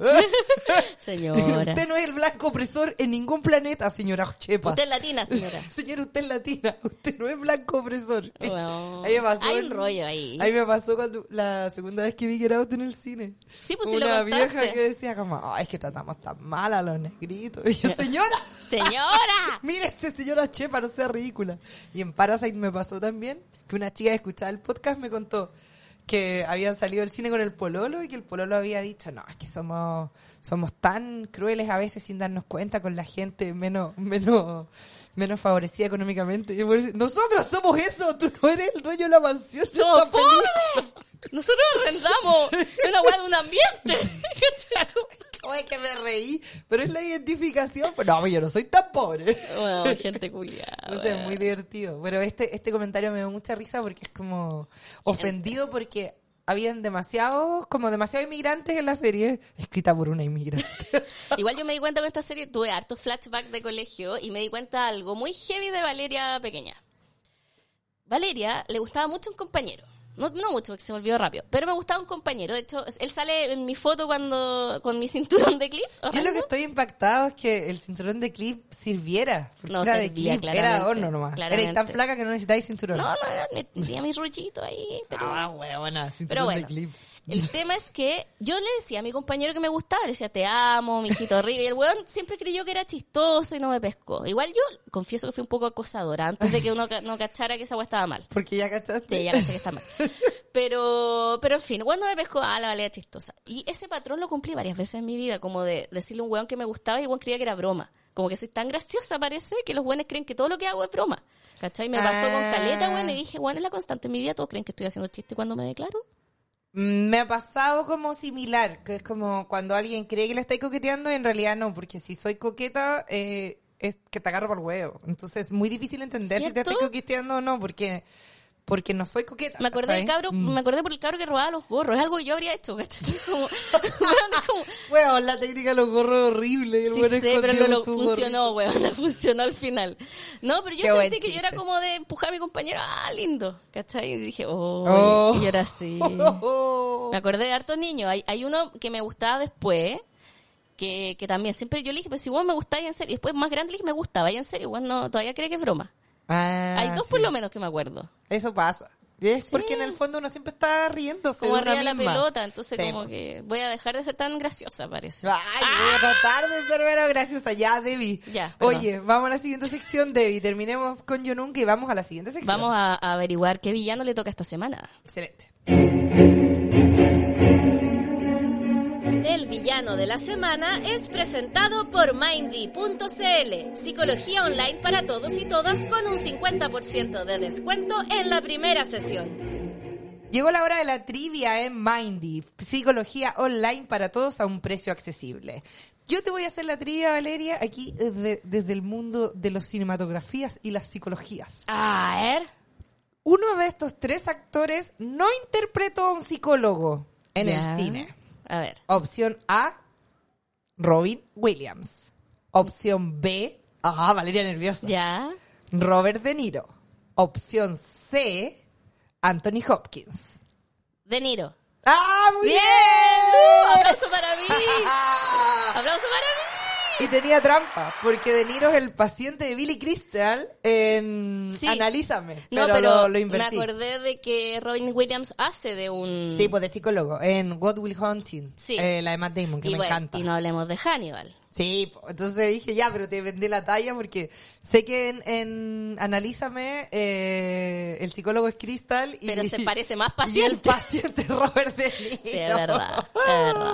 Señora.
Usted no es el blanco opresor en ningún planeta, señora Chepa.
Usted es latina, señora.
Señora, usted es latina. Usted no es blanco opresor.
Bueno,
Ahí me pasó
hay
en-
un rollo ahí.
Ahí me pasó cuando la segunda vez que vi Get Out en el cine.
Sí, pues sí lo
Una
contaste.
vieja que decía como, ay, es que tratamos tan mal a los negritos. Y yo, señora,
¡Señora!
mírese, señora Chepa, no sea ridícula. Y en Parasite me pasó también que una chica que escuchaba el podcast me contó que habían salido del cine con el pololo y que el pololo había dicho, no, es que somos tan crueles a veces sin darnos cuenta con la gente menos favorecida económicamente. Y yo me decía, nosotros somos eso, tú no eres el dueño de la mansión. de
¡Somos
esta película".
pobres! Nosotros arrendamos una hueá de un ambiente.
¿Cómo es que me reí? Pero es la identificación. Pues no, yo no soy tan pobre.
Bueno, gente culiada.
No sé, es muy divertido. Pero este comentario me dio mucha risa porque es como ofendido porque habían demasiados inmigrantes en la serie escrita por una inmigrante.
Igual yo me di cuenta con esta serie, tuve hartos flashbacks de colegio y me di cuenta de algo muy heavy de Valeria pequeña. Valeria le gustaba mucho un compañero. No mucho, porque se me olvidó rápido. Pero me gustaba un compañero. De hecho, él sale en mi foto con mi cinturón de clips.
Yo lo que estoy impactado es que el cinturón de clip sirviera. Porque
No,
era de
servía,
clip, era
claramente,
adorno nomás.
claramente.
Eres tan flaca que no necesitáis cinturón.
No, tenía mi ruchito ahí. Pero...
huevona, cinturón
Pero bueno,
de clip.
el tema es que yo le decía a mi compañero que me gustaba, le decía te amo, mijito rico, y el weón siempre creyó que era chistoso y no me pescó. Igual yo confieso que fui un poco acosadora antes de que uno no cachara que esa weá estaba mal.
Porque ya cachaste.
Sí, ya caché que está mal. Pero en fin, cuando me pescó, la Valeria chistosa. Y ese patrón lo cumplí varias veces en mi vida, como de decirle a un weón que me gustaba y el weón creía que era broma. Como que soy tan graciosa, parece, que los weones creen que todo lo que hago es broma. ¿Cachai? Me pasó con caleta, weón, y dije, weón, es la constante en mi vida, todos creen que estoy haciendo chiste cuando me declaro.
Me ha pasado como similar, que es como cuando alguien cree que le estáis coqueteando y en realidad no, porque si soy coqueta es que te agarro por el huevo. Entonces es muy difícil entender si te
¿Cierto?
estoy coqueteando o no, porque no soy coqueta.
Me acordé del
¿cachai?
cabro, me acordé por el cabro que robaba los gorros, es algo que yo habría hecho, ¿cachai? Como, weón, es como,
Huevo, la técnica de los gorros es horrible. El
sí
bueno
sé, pero
escondido
lo
en su
funcionó,
gorrito.
weón, funcionó al final. No, pero yo
Qué buen
sentí que yo era
chiste.
como de empujar a mi compañero, lindo, ¿cachai? Y dije,
Oh.
y yo era así. Me acordé de hartos niños. Hay uno que me gustaba después, que también siempre yo le dije, pues si vos me gustáis en serio. Y después más grande le dije, me gustaba y en serio. Bueno, todavía cree que es broma. Hay dos
sí.
por lo menos que me acuerdo.
Eso pasa. Es porque en el fondo uno siempre está riéndose
como
de una
arriba de la
misma.
pelota, entonces
Sí,
como
po.
que voy a dejar de ser tan graciosa, parece.
Ay, voy a tratar de ser menos graciosa. Ya, Debbie.
Ya, perdón.
Oye, vamos a la siguiente sección, Debbie. Terminemos con Yo Nunca y vamos a la siguiente sección.
Vamos a averiguar qué villano le toca esta semana.
Excelente.
El villano de la semana es presentado por Mindy.cl, psicología online para todos y todas con un 50% de descuento en la primera sesión.
Llegó la hora de la trivia en Mindy, psicología online para todos a un precio accesible. Yo te voy a hacer la trivia, Valeria, aquí desde el mundo de las cinematografías y las psicologías.
A ver.
Uno de estos tres actores no interpretó a un psicólogo en
Ya.
el cine.
A ver.
Opción A, Robin Williams. Opción B, Valeria nerviosa.
Ya.
Robert De Niro. Opción C, Anthony Hopkins.
De Niro.
¡Ah, muy bien!
¡Aplauso para mí! ¡Aplauso para mí!
Y tenía trampa, porque De Niro es el paciente de Billy Crystal en
Sí.
Analízame.
No,
pero
pero
lo
me
invertí.
acordé de que Robin Williams hace de un...
Sí, pues de psicólogo, en God Will Hunting.
Sí.
La de Matt Damon, que
y
me
bueno,
encanta.
y no hablemos de Hannibal.
Sí, entonces dije, ya, pero te vendí la talla porque sé que en Analízame el psicólogo es Crystal y,
Pero se parece más
y el
paciente.
paciente es Robert De Niro.
Sí, es verdad, es verdad.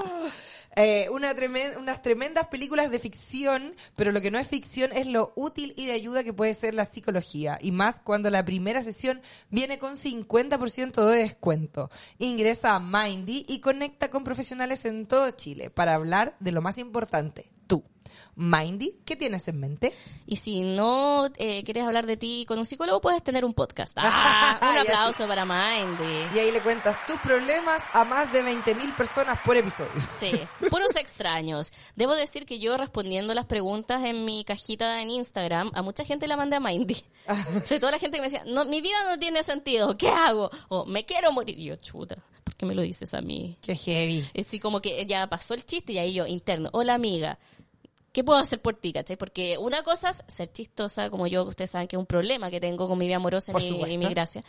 Unas tremendas películas de ficción, pero lo que no es ficción es lo útil y de ayuda que puede ser la psicología, y más cuando la primera sesión viene con 50% de descuento. Ingresa a Mindy y conecta con profesionales en todo Chile para hablar de lo más importante, tú. Mindy, ¿qué tienes en mente?
Y si no quieres hablar de ti con un psicólogo, puedes tener un podcast. Un
Ya
aplauso para Mindy.
Y ahí le cuentas tus problemas a más de 20.000 personas por episodio.
Sí, puros extraños. Debo decir que yo respondiendo las preguntas en mi cajita en Instagram, a mucha gente la mandé a Mindy. Sobre todo la gente que me decía, no, mi vida no tiene sentido, ¿qué hago? O me quiero morir. Y yo, chuta, ¿por qué me lo dices a mí?
Qué heavy.
Así como que ya pasó el chiste y ahí yo, interno, hola amiga, ¿qué puedo hacer por ti, cachai? Porque una cosa es ser chistosa, como yo, ustedes saben que es un problema que tengo con mi vida amorosa
Por
y
supuesto.
mi gracia,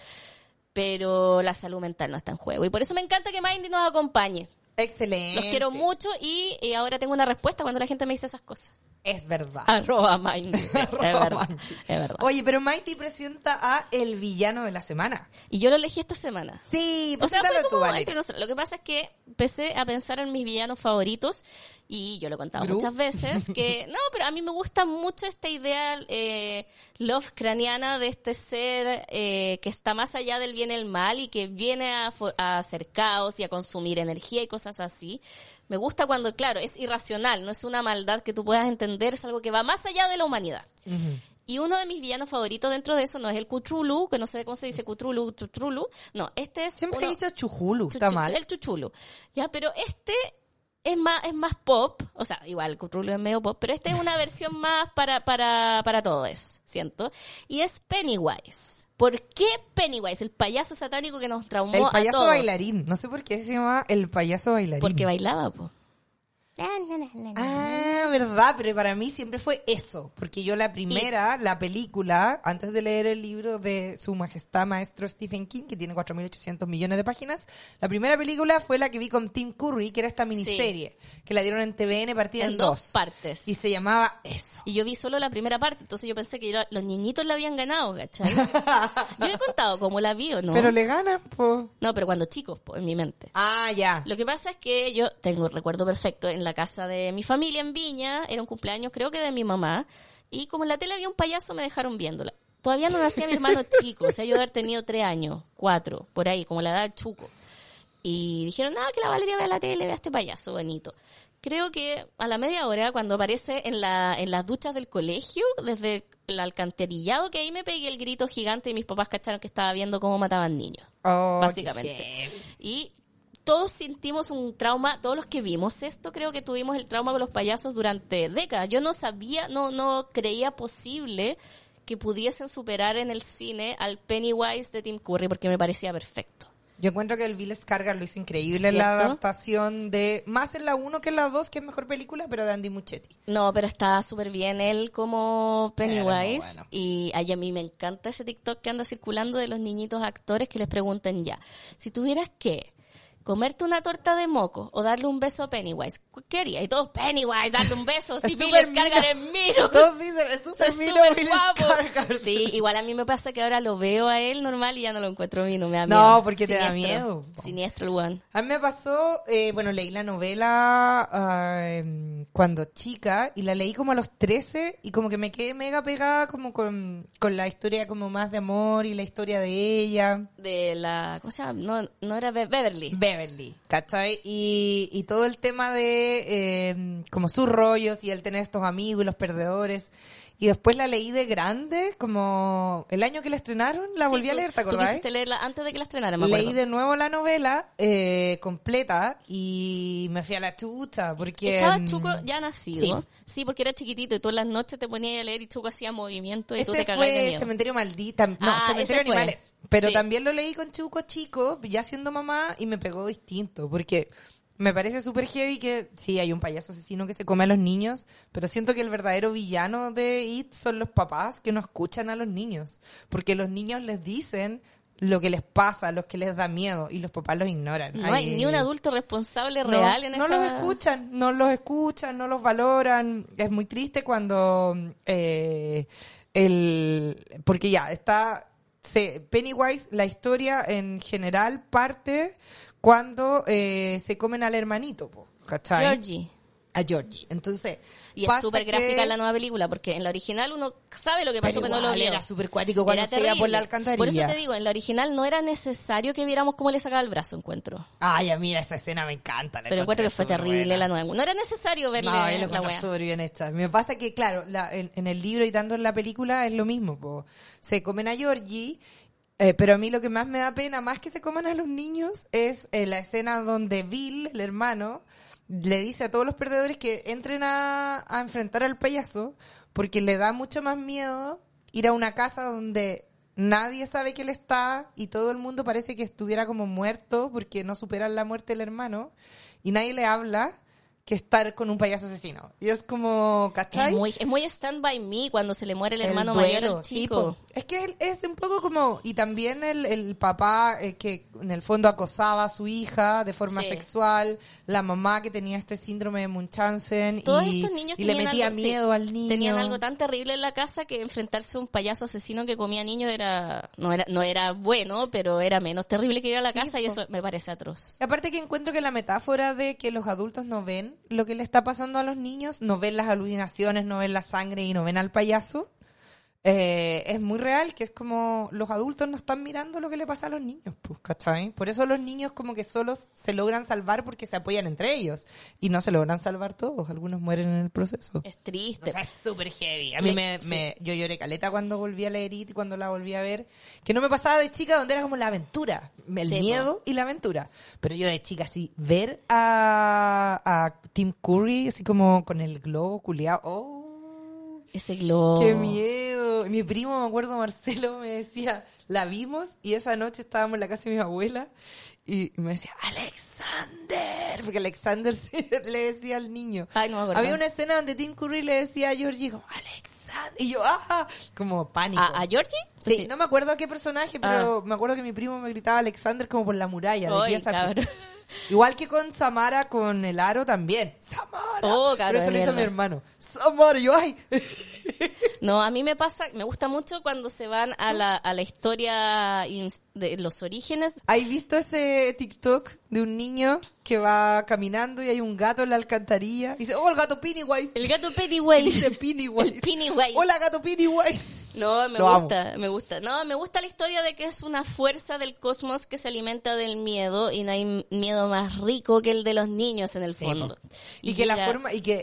pero la salud mental no está en juego. Y por eso me encanta que Mindy nos acompañe.
Excelente.
Los quiero mucho y ahora tengo una respuesta cuando la gente me dice esas cosas.
Es verdad.
@Mindy. Es verdad, es verdad.
Oye, pero Mighty presenta a el villano de la semana.
Y yo lo elegí esta semana.
Sí,
O sea, fue
preséntalo tú,
como
Valeria.
entre nosotros. Lo que pasa es que empecé a pensar en mis villanos favoritos y yo lo he contado
¿Gru?
muchas veces que no, pero a mí me gusta mucho esta idea Lovecraftiana de este ser que está más allá del bien y el mal y que viene a hacer caos y a consumir energía y cosas así. Me gusta cuando, claro, es irracional, no es una maldad que tú puedas entender, es algo que va más allá de la humanidad.
Ujú.
Y uno de mis villanos favoritos dentro de eso no es el Cthulhu, que no sé cómo se dice Cthulhu, no, este es
Siempre
uno-
he dicho Chujulu, está mal.
el Chuchulu. Ya, pero este es más pop, o sea, igual el Cthulhu es medio pop, pero esta es una versión más para todos, siento. Y es Pennywise. ¿Por qué Pennywise? El payaso satánico que nos traumó
El
a
payaso
todos.
bailarín. No sé por qué se llama el payaso bailarín.
Porque bailaba, po.
Ah, verdad, pero para mí siempre fue eso, porque yo la película, antes de leer el libro de Su Majestad Maestro Stephen King, que tiene 4.800 millones de páginas, la primera película fue la que vi con Tim Curry, que era esta miniserie, que la dieron en TVN partida en dos
partes.
y se llamaba eso.
Y yo vi solo la primera parte, entonces yo pensé que los niñitos la habían ganado, ¿cachai? Yo he contado cómo la vi o no.
Pero le ganan, po.
No, pero cuando chicos, po, en mi mente.
Ah, ya.
Lo que pasa es que yo tengo un recuerdo perfecto en la casa de mi familia en Viña, era un cumpleaños creo que de mi mamá, y como en la tele había un payaso me dejaron viéndola. Todavía no nacía mi hermano chico, o sea, yo de haber tenido 3 años, 4, por ahí, como la edad del chuco. Y dijeron, que la Valeria vea la tele, vea este payaso bonito. Creo que a la media hora, cuando aparece en las duchas del colegio, desde el alcantarillado, que ahí me pegué el grito gigante y mis papás cacharon que estaba viendo cómo mataban niños.
Oh,
Básicamente.
qué heavy.
Y todos sentimos un trauma, todos los que vimos esto, creo que tuvimos el trauma con los payasos durante décadas. Yo no sabía, no creía posible que pudiesen superar en el cine al Pennywise de Tim Curry, porque me parecía perfecto.
Yo encuentro que el Bill Skarsgård lo hizo increíble en la
¿Cierto?
adaptación de... Más en la 1 que en la 2, que es mejor película, pero de Andy Muschietti.
No, pero está súper bien él como Pennywise.
bueno.
Y a mí me encanta ese TikTok que anda circulando de los niñitos actores que les preguntan ya, si tuvieras que comerte una torta de moco o darle un beso a Pennywise, ¿qué harías? Y todos, Pennywise, darle un beso, si Bill
súper
Skarsgård es miro.
Todos dicen, es súper
Es
mino
súper
Bill
guapo.
Skarsgård.
Sí, igual a mí me pasa que ahora lo veo a él normal y ya no lo encuentro mino, me da miedo.
No, porque te da
Siniestro.
miedo.
Siniestro el weón.
A mí me pasó, leí la novela cuando chica y la leí como a los 13 y como que me quedé mega pegada como con la historia como más de amor y la historia de ella.
De la, ¿cómo se llama? No era Beverly.
Beverly, ¿cachai? Y todo el tema de como sus rollos y el tener estos amigos y los perdedores. Y después la leí de grande, como el año que la estrenaron, la volví a leer, ¿te
Tú
acordás?
quisiste leerla antes de que la estrenaran, me acuerdo.
Leí de nuevo la novela completa y me fui a la chucha porque...
Estaba Chuco ya nacido.
sí.
Sí, porque era chiquitito y tú en las noches te ponías a leer y Chuco hacía movimiento y tú te
Ese
cagabas de
fue
miedo.
Cementerio Maldita, no,
Ah,
Cementerio
ese fue.
Animales. Pero
Sí.
también lo leí con Chuco chico, ya siendo mamá, y me pegó distinto, porque me parece súper heavy que sí, hay un payaso asesino que se come a los niños, pero siento que el verdadero villano de It son los papás que no escuchan a los niños, porque los niños les dicen lo que les pasa, lo que les da miedo, y los papás los ignoran.
No hay ni un adulto responsable
no,
real en
no
esa...
los escuchan, no los valoran. Es muy triste cuando porque ya está Pennywise, la historia en general parte cuando se comen al hermanito, ¿cachai?
Georgie.
A Georgie. Entonces,
Y es
pasa
súper
que-
gráfica la nueva película, porque en la original uno sabe lo que pasó, pero no lo
igual
vio.
era súper cuático cuando
Era
se iba por la
terrible.
alcantarilla.
Por eso te digo, en la original no era necesario que viéramos cómo le sacaba el brazo, encuentro.
Ay, mira, esa escena me encanta.
Pero encuentro que fue terrible la nueva. No era necesario verle
No, yo lo
la
encuentro
wea.
súper bien hecha. Me pasa que, claro, en el libro y tanto en la película es lo mismo. Po. Se comen a Georgie, pero a mí lo que más me da pena, más que se coman a los niños, es la escena donde Bill, el hermano, le dice a todos los perdedores que entren a enfrentar al payaso porque le da mucho más miedo ir a una casa donde nadie sabe que él está y todo el mundo parece que estuviera como muerto porque no superan la muerte del hermano y nadie le habla, que estar con un payaso asesino. Y es como, ¿cachai?
Es muy Stand By Me cuando se le muere el hermano
duelo,
mayor al
sí,
chico.
po. Es que él es un poco como... Y también el papá que en el fondo acosaba a su hija de forma
Sí.
sexual, la mamá que tenía este síndrome de Munchausen
Todos
y,
estos niños
y le
tenían
metía
algo,
miedo al niño.
Tenían algo tan terrible en la casa que enfrentarse a un payaso asesino que comía niños no era bueno, pero era menos terrible que ir a la
Sí,
casa y
po.
eso me parece atroz.
Y aparte que encuentro que la metáfora de que los adultos no ven lo que le está pasando a los niños, no ven las alucinaciones, no ven la sangre y no ven al payaso, es muy real, que es como los adultos no están mirando lo que le pasa a los niños, pues, ¿cachai? Por eso los niños como que solos se logran salvar porque se apoyan entre ellos y no se logran salvar todos, algunos mueren en el proceso.
Es triste.
O sea, es súper heavy. A mí
Sí.
yo lloré caleta cuando volví a leer It y cuando la volví a ver. Que no me pasaba de chica donde era como la aventura. El
Sí,
miedo y la aventura. Pero yo de chica así, ver a Tim Curry así como con el globo culiado. ¡Oh!
Ese globo.
¡Qué miedo! Mi primo, me acuerdo, Marcelo, me decía, la vimos y esa noche estábamos en la casa de mi abuela y me decía, Alexander, porque Alexander le decía al niño.
Ay, no me acuerdo.
Había una escena donde Tim Curry le decía a Georgie como, Alexander, y yo, ¡ah! Como pánico.
¿A Georgie?
Sí, no me acuerdo a qué personaje, pero me acuerdo que mi primo me gritaba Alexander como por la muralla, de
Ay,
pies a pies.
cabrón.
Igual que con Samara, con el aro también. ¡Samara!
Oh, cabrón,
pero eso
de
lo hizo
verdad.
mi hermano. ¡Samara! Y yo, ¡ay!
No, a mí me gusta mucho cuando se van a la historia de los orígenes.
¿Has visto ese TikTok de un niño que va caminando y hay un gato en la alcantarilla? Y dice, ¡oh, el gato Pennywise!
El gato
Y
Pennywise.
dice Pennywise.
El Pennywise.
¡Hola, gato Pennywise!
No, me
Lo amo.
gusta. No, me gusta la historia de que es una fuerza del cosmos que se alimenta del miedo y no hay miedo más rico que el de los niños en el fondo.
Y que la
llega-
forma, y que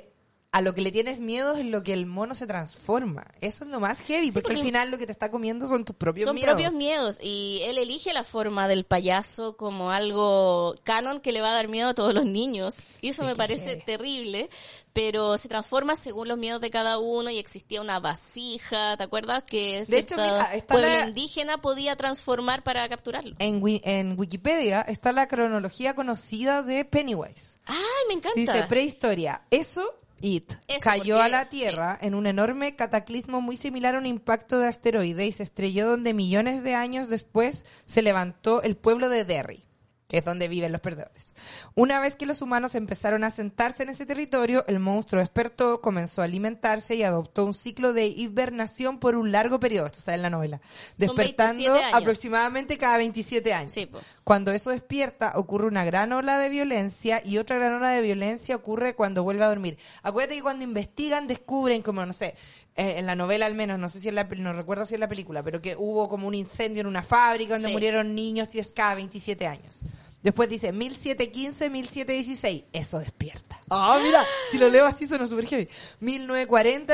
a lo que le tienes miedo es lo que el mono se transforma. Eso es lo más heavy,
Sí,
porque al
porque
final lo que te está comiendo son tus propios
son
miedos.
propios miedos y él elige la forma del payaso como algo canon que le va a dar miedo a todos los niños y eso
Sí,
me
qué
parece
heavy.
terrible, pero se transforma según los miedos de cada uno y existía una vasija, ¿te acuerdas? Que
De hecho,
cierto
mira, está
pueblo
la-
indígena podía transformar para capturarlo.
En Wikipedia está la cronología conocida de Pennywise.
¡Ay, me encanta!
Dice prehistoria. Eso cayó
porque-
a la Tierra en un enorme cataclismo muy similar a un impacto de asteroide y se estrelló donde millones de años después se levantó el pueblo de Derry, que es donde viven los perdedores. Una vez que los humanos empezaron a sentarse en ese territorio, el monstruo despertó, comenzó a alimentarse y adoptó un ciclo de hibernación por un largo periodo. Esto sale en la novela.
Son
Despertando
27 años.
aproximadamente cada 27 años.
Sí, po.
Cuando eso despierta, ocurre una gran ola de violencia y otra gran ola de violencia ocurre cuando vuelve a dormir. Acuérdate que cuando investigan descubren como, no sé, en la novela al menos, no sé si no recuerdo si en la película, pero que hubo como un incendio en una fábrica donde
Sí.
murieron niños y es cada 27 años. Después dice 1715, 1716. Eso despierta. Ah, mira, si lo leo así suena súper heavy. 1940,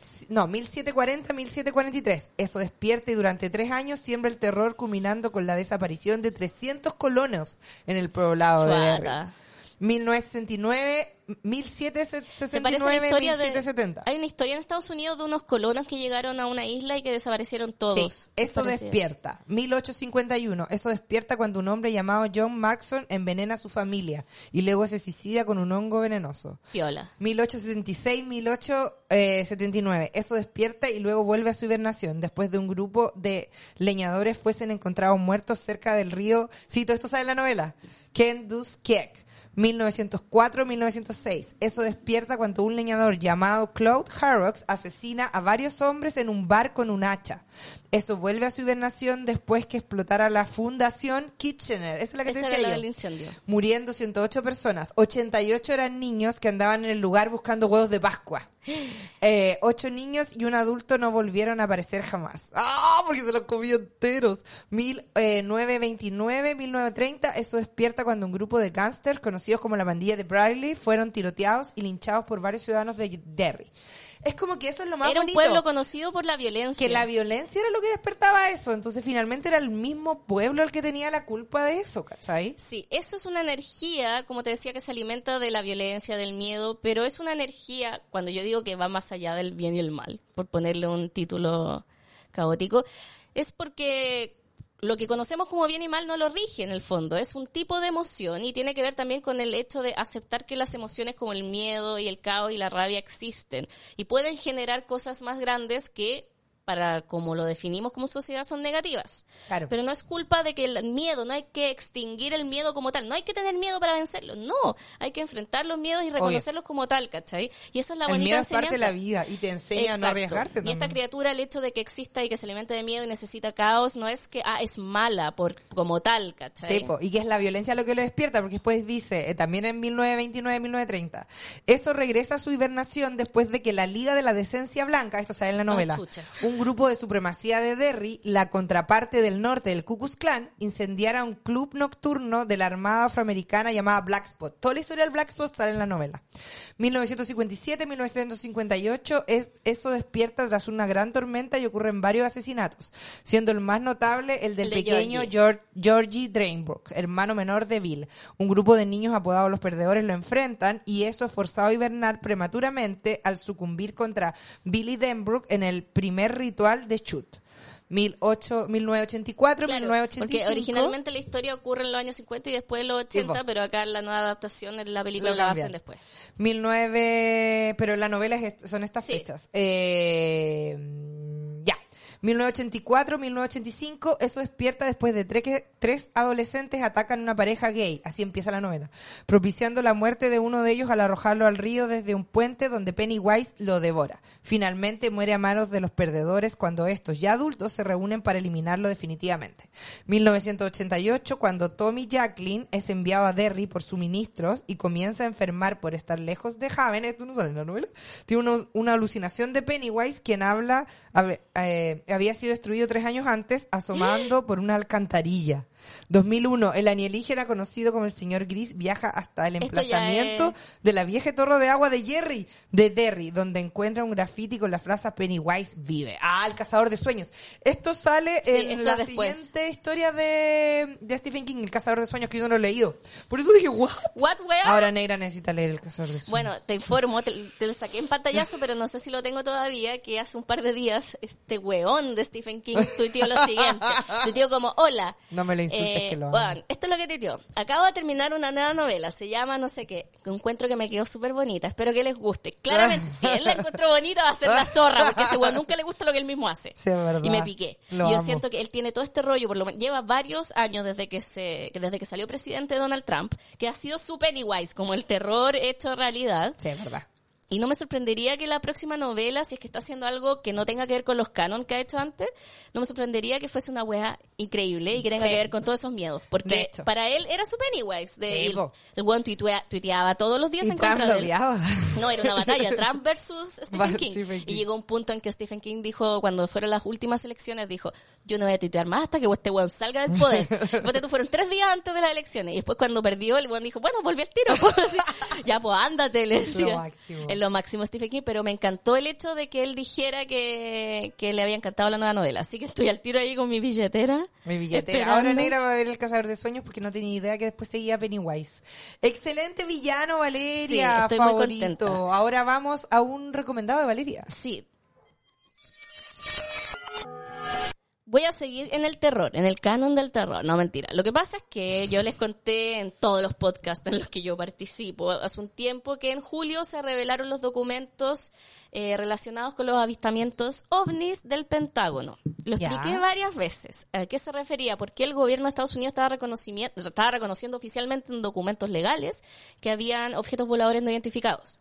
1740, 1743. Eso despierta y durante 3 años siembra el terror culminando con la desaparición de 300 colonos en el poblado de Derry.
Chuata.
1969,
Se parece a la
1769,
historia
1770.
Hay una historia en Estados Unidos de unos colonos que llegaron a una isla y que desaparecieron todos.
Sí, eso
Parecía.
despierta. 1851, eso despierta cuando un hombre llamado John Markson envenena a su familia y luego se suicida con un hongo venenoso.
Piola.
1876, 1879, eso despierta y luego vuelve a su hibernación después de un grupo de leñadores fuesen encontrados muertos cerca del río, sí, todo esto sale en la novela, Kentucky. 1904-1906. Eso despierta cuando un leñador llamado Claude Harrocks asesina a varios hombres en un bar con un hacha. Eso vuelve a su hibernación después que explotara la fundación Kitchener. Esa es la que te
Esa
decía
era la
yo.
del incendio.
Muriendo 108 personas. 88 eran niños que andaban en el lugar buscando huevos de Pascua. 8 niños y un adulto no volvieron a aparecer jamás. ¡Ah! Porque se los comió enteros. 1929, 1930. Eso despierta cuando un grupo de gángsters conocidos como la pandilla de Bradley fueron tiroteados y linchados por varios ciudadanos de Derry. Es como que eso es lo más
Era
bonito.
un pueblo conocido por la violencia.
Que la violencia era lo que despertaba eso. Entonces finalmente era el mismo pueblo el que tenía la culpa de eso, ¿cachai?
Sí, eso es una energía, como te decía, que se alimenta de la violencia, del miedo, pero es una energía, cuando yo digo que va más allá del bien y el mal, por ponerle un título caótico, es porque lo que conocemos como bien y mal no lo rige en el fondo, es un tipo de emoción y tiene que ver también con el hecho de aceptar que las emociones como el miedo y el caos y la rabia existen y pueden generar cosas más grandes que, para como lo definimos como sociedad, son negativas.
Claro.
Pero no es culpa de que el miedo, no hay que extinguir el miedo como tal, no hay que tener miedo para vencerlo, no, hay que enfrentar los miedos y reconocerlos como tal, ¿cachai? Y eso es la
El
bonita
miedo es
enseñanza.
parte de la vida y te enseña a no
Exacto.
arriesgarte
Y esta
también.
criatura, el hecho de que exista y que se alimente de miedo y necesita caos, no es que es mala como tal, ¿cachai?
Sí, po, y que es la violencia lo que lo despierta, porque después dice, también en 1929, 1930, eso regresa a su hibernación después de que la Liga de la Decencia Blanca, esto sale en la novela,
chucha.
un grupo de supremacía de Derry, la contraparte del norte del Ku Klux Klan, incendiara un club nocturno de la Armada Afroamericana llamada Black Spot. Toda la historia del Black Spot sale en la novela. 1957, 1958, eso despierta tras una gran tormenta y ocurren varios asesinatos, siendo el más notable el del
El de
pequeño
Georgie.
Georgie Drainbrook, hermano menor de Bill. Un grupo de niños apodados los perdedores lo enfrentan y eso es forzado a hibernar prematuramente al sucumbir contra Billy Denbrook en el primer ritual de Shoot. 1984,
Claro,
1985.
porque originalmente la historia ocurre en los años 50 y después en los 80,
Sí, po.
pero acá en la nueva adaptación en la película
Lo
la
cambian.
hacen después.
19, pero en la novela son estas
Sí.
fechas. Ya. 1984, 1985, eso despierta después de tres adolescentes atacan una pareja gay, así empieza la novela, propiciando la muerte de uno de ellos al arrojarlo al río desde un puente donde Pennywise lo devora. Finalmente muere a manos de los perdedores cuando estos, ya adultos, se reúnen para eliminarlo definitivamente. 1988, cuando Tommy Jacklin es enviado a Derry por suministros y comienza a enfermar por estar lejos de Haven, esto no sale en la novela, tiene una alucinación de Pennywise, quien había sido destruido 3 años antes, asomando por una alcantarilla. 2001, el alienígena conocido como el señor Gris viaja hasta el
Esto ya
emplazamiento de la vieja torre de agua de Derry, donde encuentra un graffiti con la frase Pennywise vive. Ah, el cazador de sueños. Esto sale en
esto
la
después.
siguiente historia de Stephen King, el cazador de sueños, que yo no lo he leído. Por eso dije, ¿what?
¿What, wea?
Ahora Negra necesita leer el cazador de sueños.
Bueno, te informo, te lo saqué en pantallazo, pero no sé si lo tengo todavía, que hace un par de días este weón de Stephen King tuiteó lo siguiente. Tuiteó como, hola.
No me lo insultes, que lo amo.
Bueno, esto es lo que tuiteó. Acabo de terminar una nueva novela, se llama no sé qué, que encuentro que me quedó súper bonita, espero que les guste. Claramente, si él la encontró bonita va a ser la zorra, porque a ese weón nunca le gusta lo que él mismo hace.
Sí, es verdad.
Y me piqué.
Lo
Y yo
amo.
siento que él tiene todo este rollo, por lo menos lleva varios años desde que salió presidente Donald Trump, que ha sido su Pennywise, como el terror hecho realidad.
Sí, es verdad.
Y no me sorprendería que la próxima novela, si es que está haciendo algo que no tenga que ver con los canon que ha hecho antes, no me sorprendería que fuese una wea increíble y que tenga
Sí.
que ver con todos esos miedos.
De
Porque
hecho.
para él era su Pennywise.
Sí, po.
El weón tuiteaba todos los días
Y
en
Trump
contra
lo
de él.
odiaba.
No, era una batalla, Trump versus Stephen King.
Stephen King.
Y llegó un punto en que Stephen King dijo, cuando fueron las últimas elecciones, dijo, yo no voy a tuitear más hasta que este weón salga del poder. Después tú fueron 3 días antes de las elecciones. Y después cuando perdió, el weón dijo, bueno, volví al tiro. Así, ya, pues ándate, le decía.
Lo máximo.
Es lo máximo Stephen King, pero me encantó el hecho de que él dijera que le había encantado la nueva novela. Así que estoy al tiro ahí con mi billetera.
Mi billetera.
esperando.
Ahora Negra va a ver el cazador de sueños porque no tenía idea que después seguía Pennywise. Excelente villano, Valeria.
Sí, estoy muy
favorito.
contenta.
Ahora vamos a un recomendado de Valeria.
Sí. Voy a seguir en el terror, en el canon del terror. No, mentira. Lo que pasa es que yo les conté en todos los podcasts en los que yo participo hace un tiempo que en julio se revelaron los documentos relacionados con los avistamientos ovnis del Pentágono. Lo
Ya.
expliqué varias veces. ¿A qué se refería? Porque el gobierno de Estados Unidos estaba reconociendo oficialmente en documentos legales que habían objetos voladores no identificados.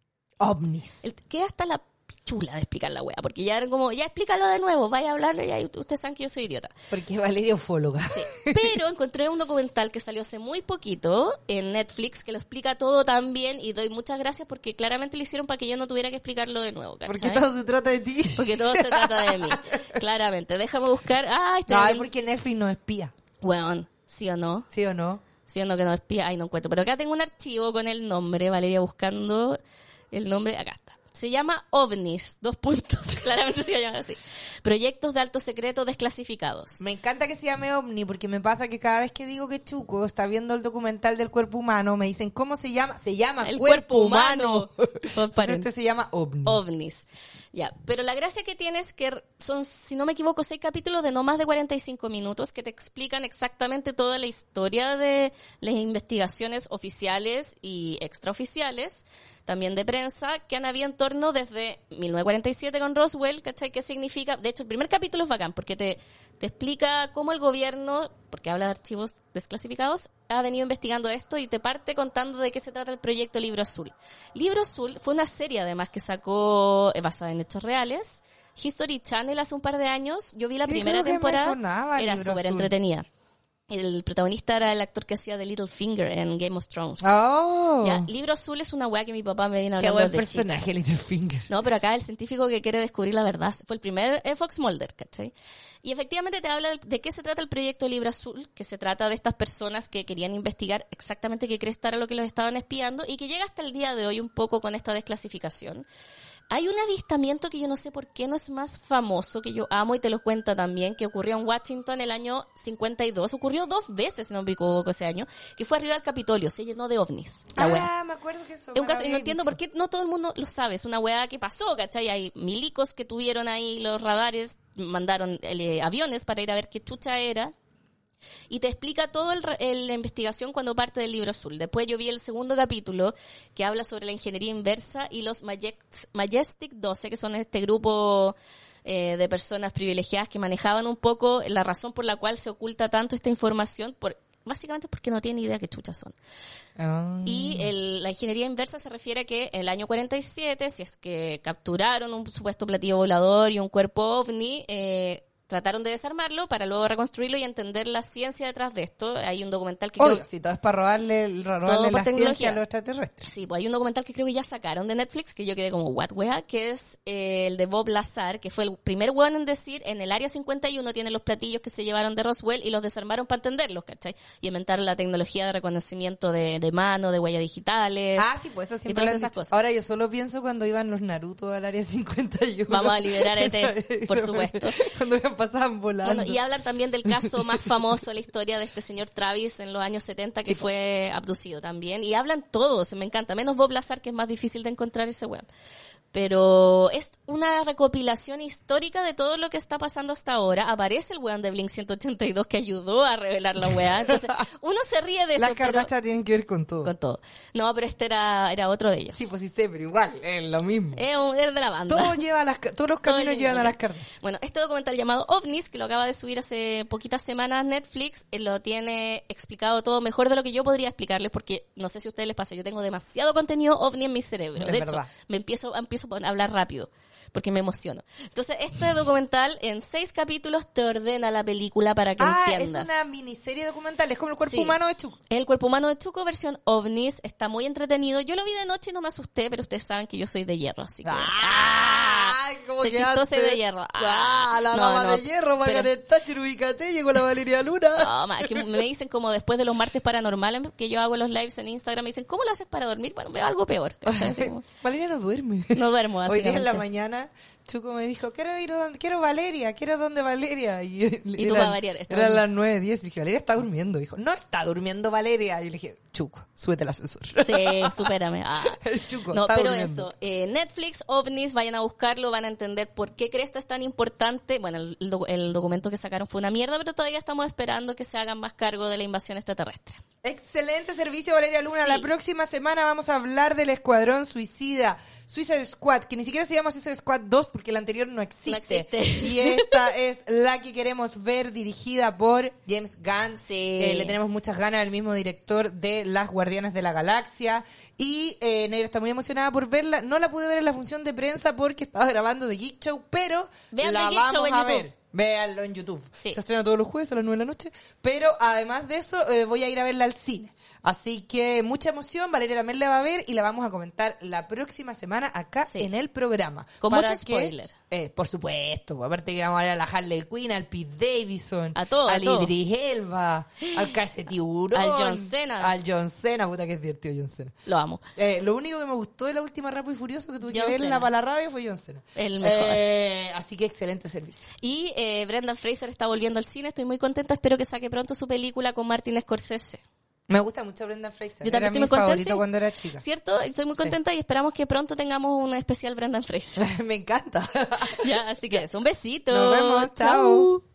OVNIs.
Queda hasta la chula de explicar la wea, porque ya eran como, ya explícalo de nuevo, vaya a hablarle, ya ustedes saben que yo soy idiota.
Porque Valeria es ufóloga.
Sí. Pero encontré un documental que salió hace muy poquito en Netflix que lo explica todo tan bien y doy muchas gracias porque claramente lo hicieron para que yo no tuviera que explicarlo de nuevo, ¿cachai?
Porque todo se trata de ti.
Porque todo se trata de mí, claramente. Déjame buscar, estoy
No, es
viendo-
porque Netflix no espía.
Weón, ¿sí o no?
¿Sí o no?
¿Sí o no que no espía? Ay, no encuentro. Pero acá tengo un archivo con el nombre, Valeria buscando el nombre, acá está. Se llama OVNIs, 2 puntos, claramente se llama así. Proyectos de alto secreto desclasificados.
Me encanta que se llame OVNI porque me pasa que cada vez que digo que Chuco está viendo el documental del cuerpo humano, me dicen, ¿cómo se llama? Se llama
El
cuerpo
cuerpo
humano.
humano.
Entonces este se llama OVNI.
OVNIs. Ya, pero la gracia que tiene es que son, si no me equivoco, 6 capítulos de no más de 45 minutos que te explican exactamente toda la historia de las investigaciones oficiales y extraoficiales, también de prensa, que han habido en torno desde 1947 con Roswell, ¿cachai? ¿Qué significa? De hecho, el primer capítulo es bacán porque te explica cómo el gobierno, porque habla de archivos desclasificados, ha venido investigando esto y te parte contando de qué se trata el proyecto Libro Azul. Libro Azul fue una serie además que sacó basada en hechos reales. History Channel hace un par de años. Yo vi la
Sí,
primera
creo que me
temporada.
sonaba
Era
Libro
súper
Azul.
entretenida. El protagonista era el actor que hacía de Littlefinger en Game of Thrones.
Oh,
Ya, Libro Azul es una weá que mi papá me viene
qué
hablando
buen
desde chica.
personaje, Littlefinger.
No, pero acá el científico que quiere descubrir la verdad fue el primer Fox Mulder, ¿cachai? Y efectivamente te habla de qué se trata el proyecto Libro Azul, que se trata de estas personas que querían investigar exactamente qué crees estar a lo que los estaban espiando y que llega hasta el día de hoy un poco con esta desclasificación. Hay un avistamiento que yo no sé por qué no es más famoso, que yo amo y te lo cuenta también, que ocurrió en Washington el año 52. Ocurrió 2 veces, si no me equivoco, ese año, que fue arriba del Capitolio, se llenó de ovnis, la weá.
Me acuerdo que eso.
Es un
me
caso, y no
habías
entiendo
dicho.
por qué no todo el mundo lo sabe. Es una weá que pasó, ¿cachai? Hay milicos que tuvieron ahí los radares, mandaron aviones para ir a ver qué chucha era. Y te explica todo la investigación cuando parte del Libro Azul. Después yo vi el segundo capítulo que habla sobre la ingeniería inversa y los Majestic 12, que son este grupo de personas privilegiadas que manejaban un poco la razón por la cual se oculta tanto esta información, básicamente porque no tienen idea qué chuchas son.
Ah.
Y la ingeniería inversa se refiere a que en el año 47, si es que capturaron un supuesto platillo volador y un cuerpo ovni, trataron de desarmarlo para luego reconstruirlo y entender la ciencia detrás de esto. Hay un documental que
Obvio, si todo es para robarle
por
la
tecnología.
ciencia a los extraterrestres.
Sí, pues hay un documental que creo que ya sacaron de Netflix, que yo quedé como, what, wea, que es el de Bob Lazar, que fue el primer weón en decir, en el Área 51 tienen los platillos que se llevaron de Roswell y los desarmaron para entenderlos, ¿cachai? Y inventaron la tecnología de reconocimiento de mano, de huellas digitales.
Ah, sí, pues eso
y
siempre
todas
lo han
esas
dicho.
cosas.
Ahora yo solo pienso cuando iban los Naruto al Área 51.
Vamos a liberar a ET, por supuesto.
Cuando pasaban volando.
Bueno, y hablan también del caso más famoso de la historia de este señor Travis en los años 70 que fue abducido también. Y hablan todos, me encanta. Menos Bob Lazar, que es más difícil de encontrar ese weón. Pero es una recopilación histórica de todo lo que está pasando hasta ahora. Aparece el weón de Blink 182 que ayudó a revelar la weá. Entonces, uno se ríe de eso.
Las Kardashian tienen que ver con todo.
Con todo. No, pero este era otro de ellos.
Sí, pues sí sé, pero igual, es lo mismo.
Es de la banda.
Todos los caminos llevan a las Kardashian.
Bueno, este documental llamado OVNIs, que lo acaba de subir hace poquitas semanas Netflix, lo tiene explicado todo mejor de lo que yo podría explicarles, porque no sé si a ustedes les pasa, yo tengo demasiado contenido OVNI en mi cerebro. De hecho, me empiezo a hablar rápido, porque me emociono. Entonces, este documental en 6 capítulos te ordena la película para que entiendas.
Es una miniserie documental, es como el cuerpo humano de Chuco.
El cuerpo humano de Chuco versión OVNIs, está muy entretenido. Yo lo vi de noche y no me asusté, pero ustedes saben que yo soy de hierro, así que...
¿Cómo
soy chistosa y de hierro.
La dama de hierro, Margaret Thatcher, ubícate, llegó la Valeria Luna.
No, es que me dicen como después de los martes paranormales que yo hago los lives en Instagram, me dicen, ¿cómo lo haces para dormir? Bueno, veo algo peor.
Valeria no duerme.
No duermo,
Hoy día en la mañana, Chuco me dijo, quiero Valeria, quiero donde Valeria.
Y tú vas a variar.
Eran las 9:10 y le dije, Valeria está durmiendo. Dijo, no está durmiendo Valeria. Y le dije, Chuco, súbete el ascensor.
Sí, supérame.
Chuco,
no,
está
pero
durmiendo.
eso, Netflix, OVNIs, vayan a buscarlo, van a entender por qué Cresta es tan importante. Bueno, el documento que sacaron fue una mierda, pero todavía estamos esperando que se hagan más cargo de la invasión extraterrestre.
Excelente servicio, Valeria Luna.
Sí.
La próxima semana vamos a hablar del Escuadrón Suicida, Suicide Squad, que ni siquiera se llama Suicide Squad 2 porque el anterior no existe.
No existe.
Y esta es la que queremos ver, dirigida por James Gunn.
Sí.
Le tenemos muchas ganas, el mismo director de Las Guardianas de la Galaxia. Y Negra está muy emocionada por verla. No la pude ver en la función de prensa porque estaba grabando The Geek Show, pero
vean
la
The Geek Show
vamos
en
a
YouTube.
ver. Véanlo en YouTube.
Sí.
Se estrena todos los jueves a las 9 de la noche. Pero además de eso, voy a ir a verla al cine. Así que mucha emoción. Valeria también la va a ver y la vamos a comentar la próxima semana acá en el programa.
Con mucho spoiler.
Por supuesto. Aparte que vamos a ver a la Harley Quinn, al Pete Davidson,
a todo,
al Idris Elba, al Case Tiburón,
al John Cena.
Al John Cena. Puta que es divertido John Cena.
Lo amo.
Lo único que me gustó de la última Rápido y Furioso que tuve
John
que verla
Cena.
para la radio fue John Cena.
El mejor.
Así que excelente servicio.
Y Brendan Fraser está volviendo al cine. Estoy muy contenta. Espero que saque pronto su película con Martin Scorsese.
Me gusta mucho Brendan Fraser.
Yo también
era
estoy
mi
muy contenta,
favorito
sí.
cuando era chica.
¿Cierto? Estoy muy contenta y esperamos que pronto tengamos un especial Brendan Fraser.
Me encanta.
Ya, así que eso. Un besito.
Nos vemos. Chao.